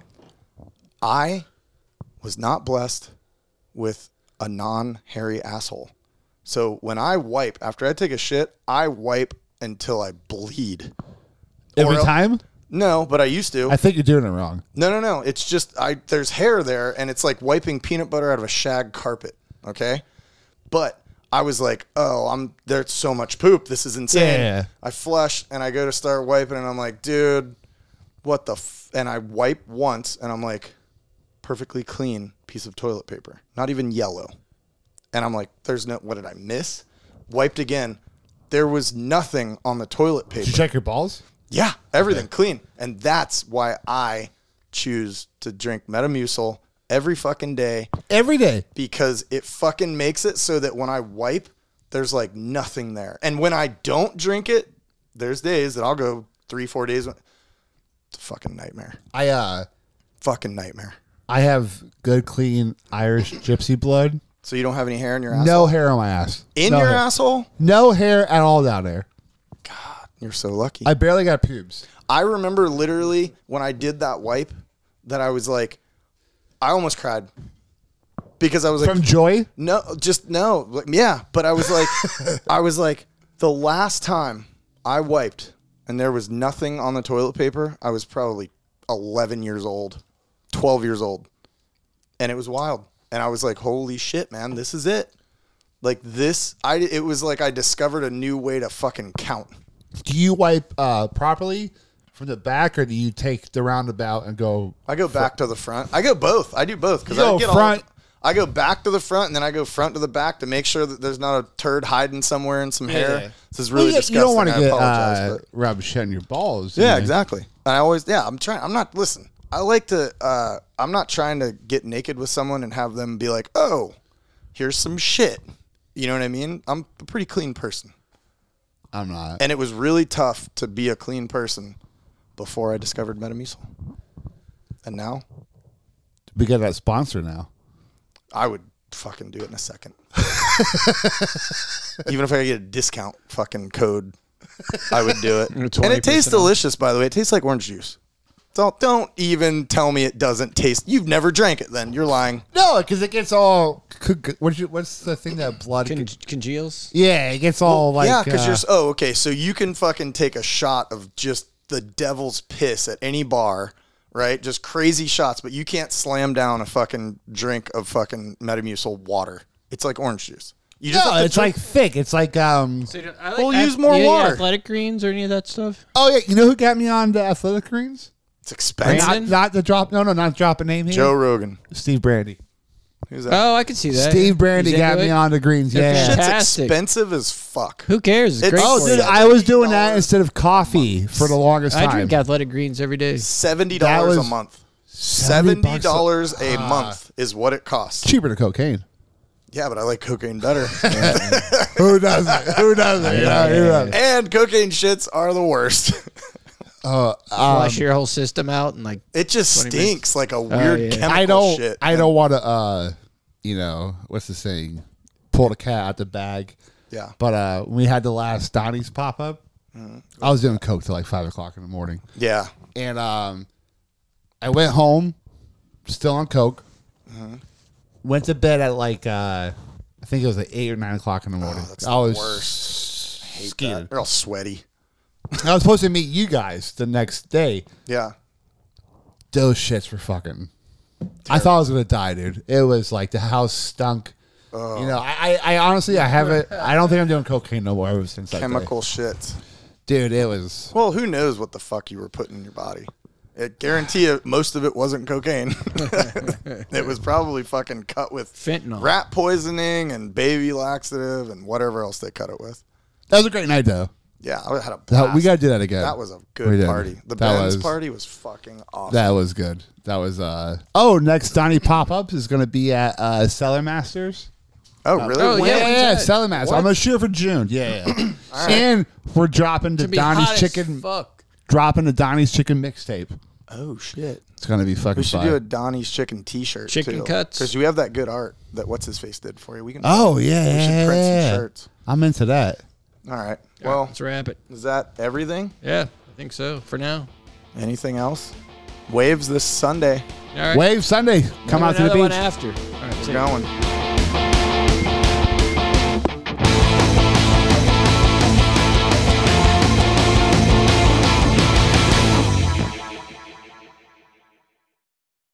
I was not blessed with a non-hairy asshole. So when I wipe, after I take a shit, I wipe until I bleed. Every time? No, but I used to. I think you're doing it wrong. No. It's just there's hair there, and it's like wiping peanut butter out of a shag carpet. Okay, but I was like, there's so much poop. This is insane. Yeah. I flush and I go to start wiping, and I'm like, dude, what the? And I wipe once, and I'm like, perfectly clean piece of toilet paper, not even yellow. And I'm like, what did I miss? Wiped again. There was nothing on the toilet paper. Did you check your balls? Yeah, everything clean. And that's why I choose to drink Metamucil every fucking day Every day. because it fucking makes it so that when I wipe, there's like nothing there. And when I don't drink it, there's days that I'll go 3-4 days. It's a fucking nightmare. Fucking nightmare. I have good, clean Irish gypsy blood. So you don't have any hair in your asshole? No hair on my ass. In No your hair. asshole? No hair at all down there. You're so lucky. I barely got pubes. I remember literally when I did that wipe that I was like, I almost cried because I was like, From joy? no, just no. Like, yeah. But I was like, the last time I wiped and there was nothing on the toilet paper, I was probably 11 years old, 12 years old. And it was wild. And I was like, holy shit, man, this is it. Like this, it was like I discovered a new way to fucking count. Do you wipe properly from the back, or do you take the roundabout and go? I go back to the front. I go both. I do both because You go I get front. I go back to the front and then I go front to the back to make sure that there's not a turd hiding somewhere in some hair. Yeah. This is really disgusting. You don't want I to get apologize, but rub shit in your balls. yeah, you know? exactly. And I always, I'm trying. I'm not. Listen, I like to. I'm not trying to get naked with someone and have them be like, "Oh, here's some shit." You know what I mean? I'm a pretty clean person. I'm not. And it was really tough to be a clean person before I discovered Metamucil. And now We got that sponsor now. I would fucking do it in a second. Even if I could get a discount fucking code, I would do it. And it tastes delicious, by the way. It tastes like orange juice. Don't even tell me it doesn't taste. You've never drank it then. You're lying. No, because it gets all. What's the thing that blood Congeals? Yeah, it gets all like. Yeah, because you're. Oh, okay. So you can fucking take a shot of just the devil's piss at any bar, right? Just crazy shots, but you can't slam down a fucking drink of fucking Metamucil water. It's like orange juice. You just No, have to it's drink- like thick. It's like We'll use more water. Athletic greens or any of that stuff? Oh yeah, you know who got me on the athletic greens? It's expensive. Brandon? Not the drop. No, not drop a name here. Joe Rogan. Steve Brandy. Who's that? Oh, I can see that. Steve Brandy He's got into me it? on the greens. They're Yeah. Shit's fantastic. expensive as fuck. Who cares? It's It's- great Oh, for dude, you. I was doing that $70 instead of coffee for the longest time. I drink athletic greens every day. $70 That was a month. $70 $70 a month is what it costs. Cheaper than cocaine. Yeah, but I like cocaine better. Who doesn't? Who doesn't? Yeah. And cocaine shits are the worst. Flush your whole system out and like. It just 20 stinks like a weird yeah. chemical shit. I don't want to. What's the saying? Pull the cat out the bag. Yeah. But when we had the last Donnie's pop up, I was doing coke till like 5 o'clock in the morning, Yeah. and I went home, still on coke. Went to bed at like I think it was like 8 or 9 o'clock in the morning. That's I the was worst. Hate scared. that. They're all sweaty. I was supposed to meet you guys the next day. Yeah. Those shits were fucking. I thought I was gonna die, dude. It was like the house stunk. I honestly, I haven't. I don't think I'm doing cocaine no more ever since that day. Chemical shit. Dude, it was. Well, who knows what the fuck you were putting in your body? I guarantee you most of it wasn't cocaine. It was probably fucking cut with Fentanyl. rat poisoning and baby laxative and whatever else they cut it with. That was a great night, though. Yeah, I had a blast. We gotta do that again. That was a We good did. party. The That Ben's was- party was fucking awesome. That was good. That was. Next Donnie pop ups is gonna be at Cellar Masters. Oh, really? Oh, When? yeah. Yeah, Cellar Masters. I'm gonna shoot for June. Yeah. And we're dropping the It's gonna be Donnie's hot as chicken. Fuck. Dropping the Donnie's chicken mixtape. Oh, shit. It's gonna be fucking We should fire. do a Donnie's Chicken t-shirt, Chicken cuts. Because we have that good art that What's-His-Face did for you. We can. Oh yeah, We should print yeah. some shirts. I'm into that. All right. Well, Let's wrap it. is that everything? Yeah, I think so for now. Anything else? Waves this Sunday. All right. Wave Sunday. Come out to the Another one beach. after. All right, see We're ya. going.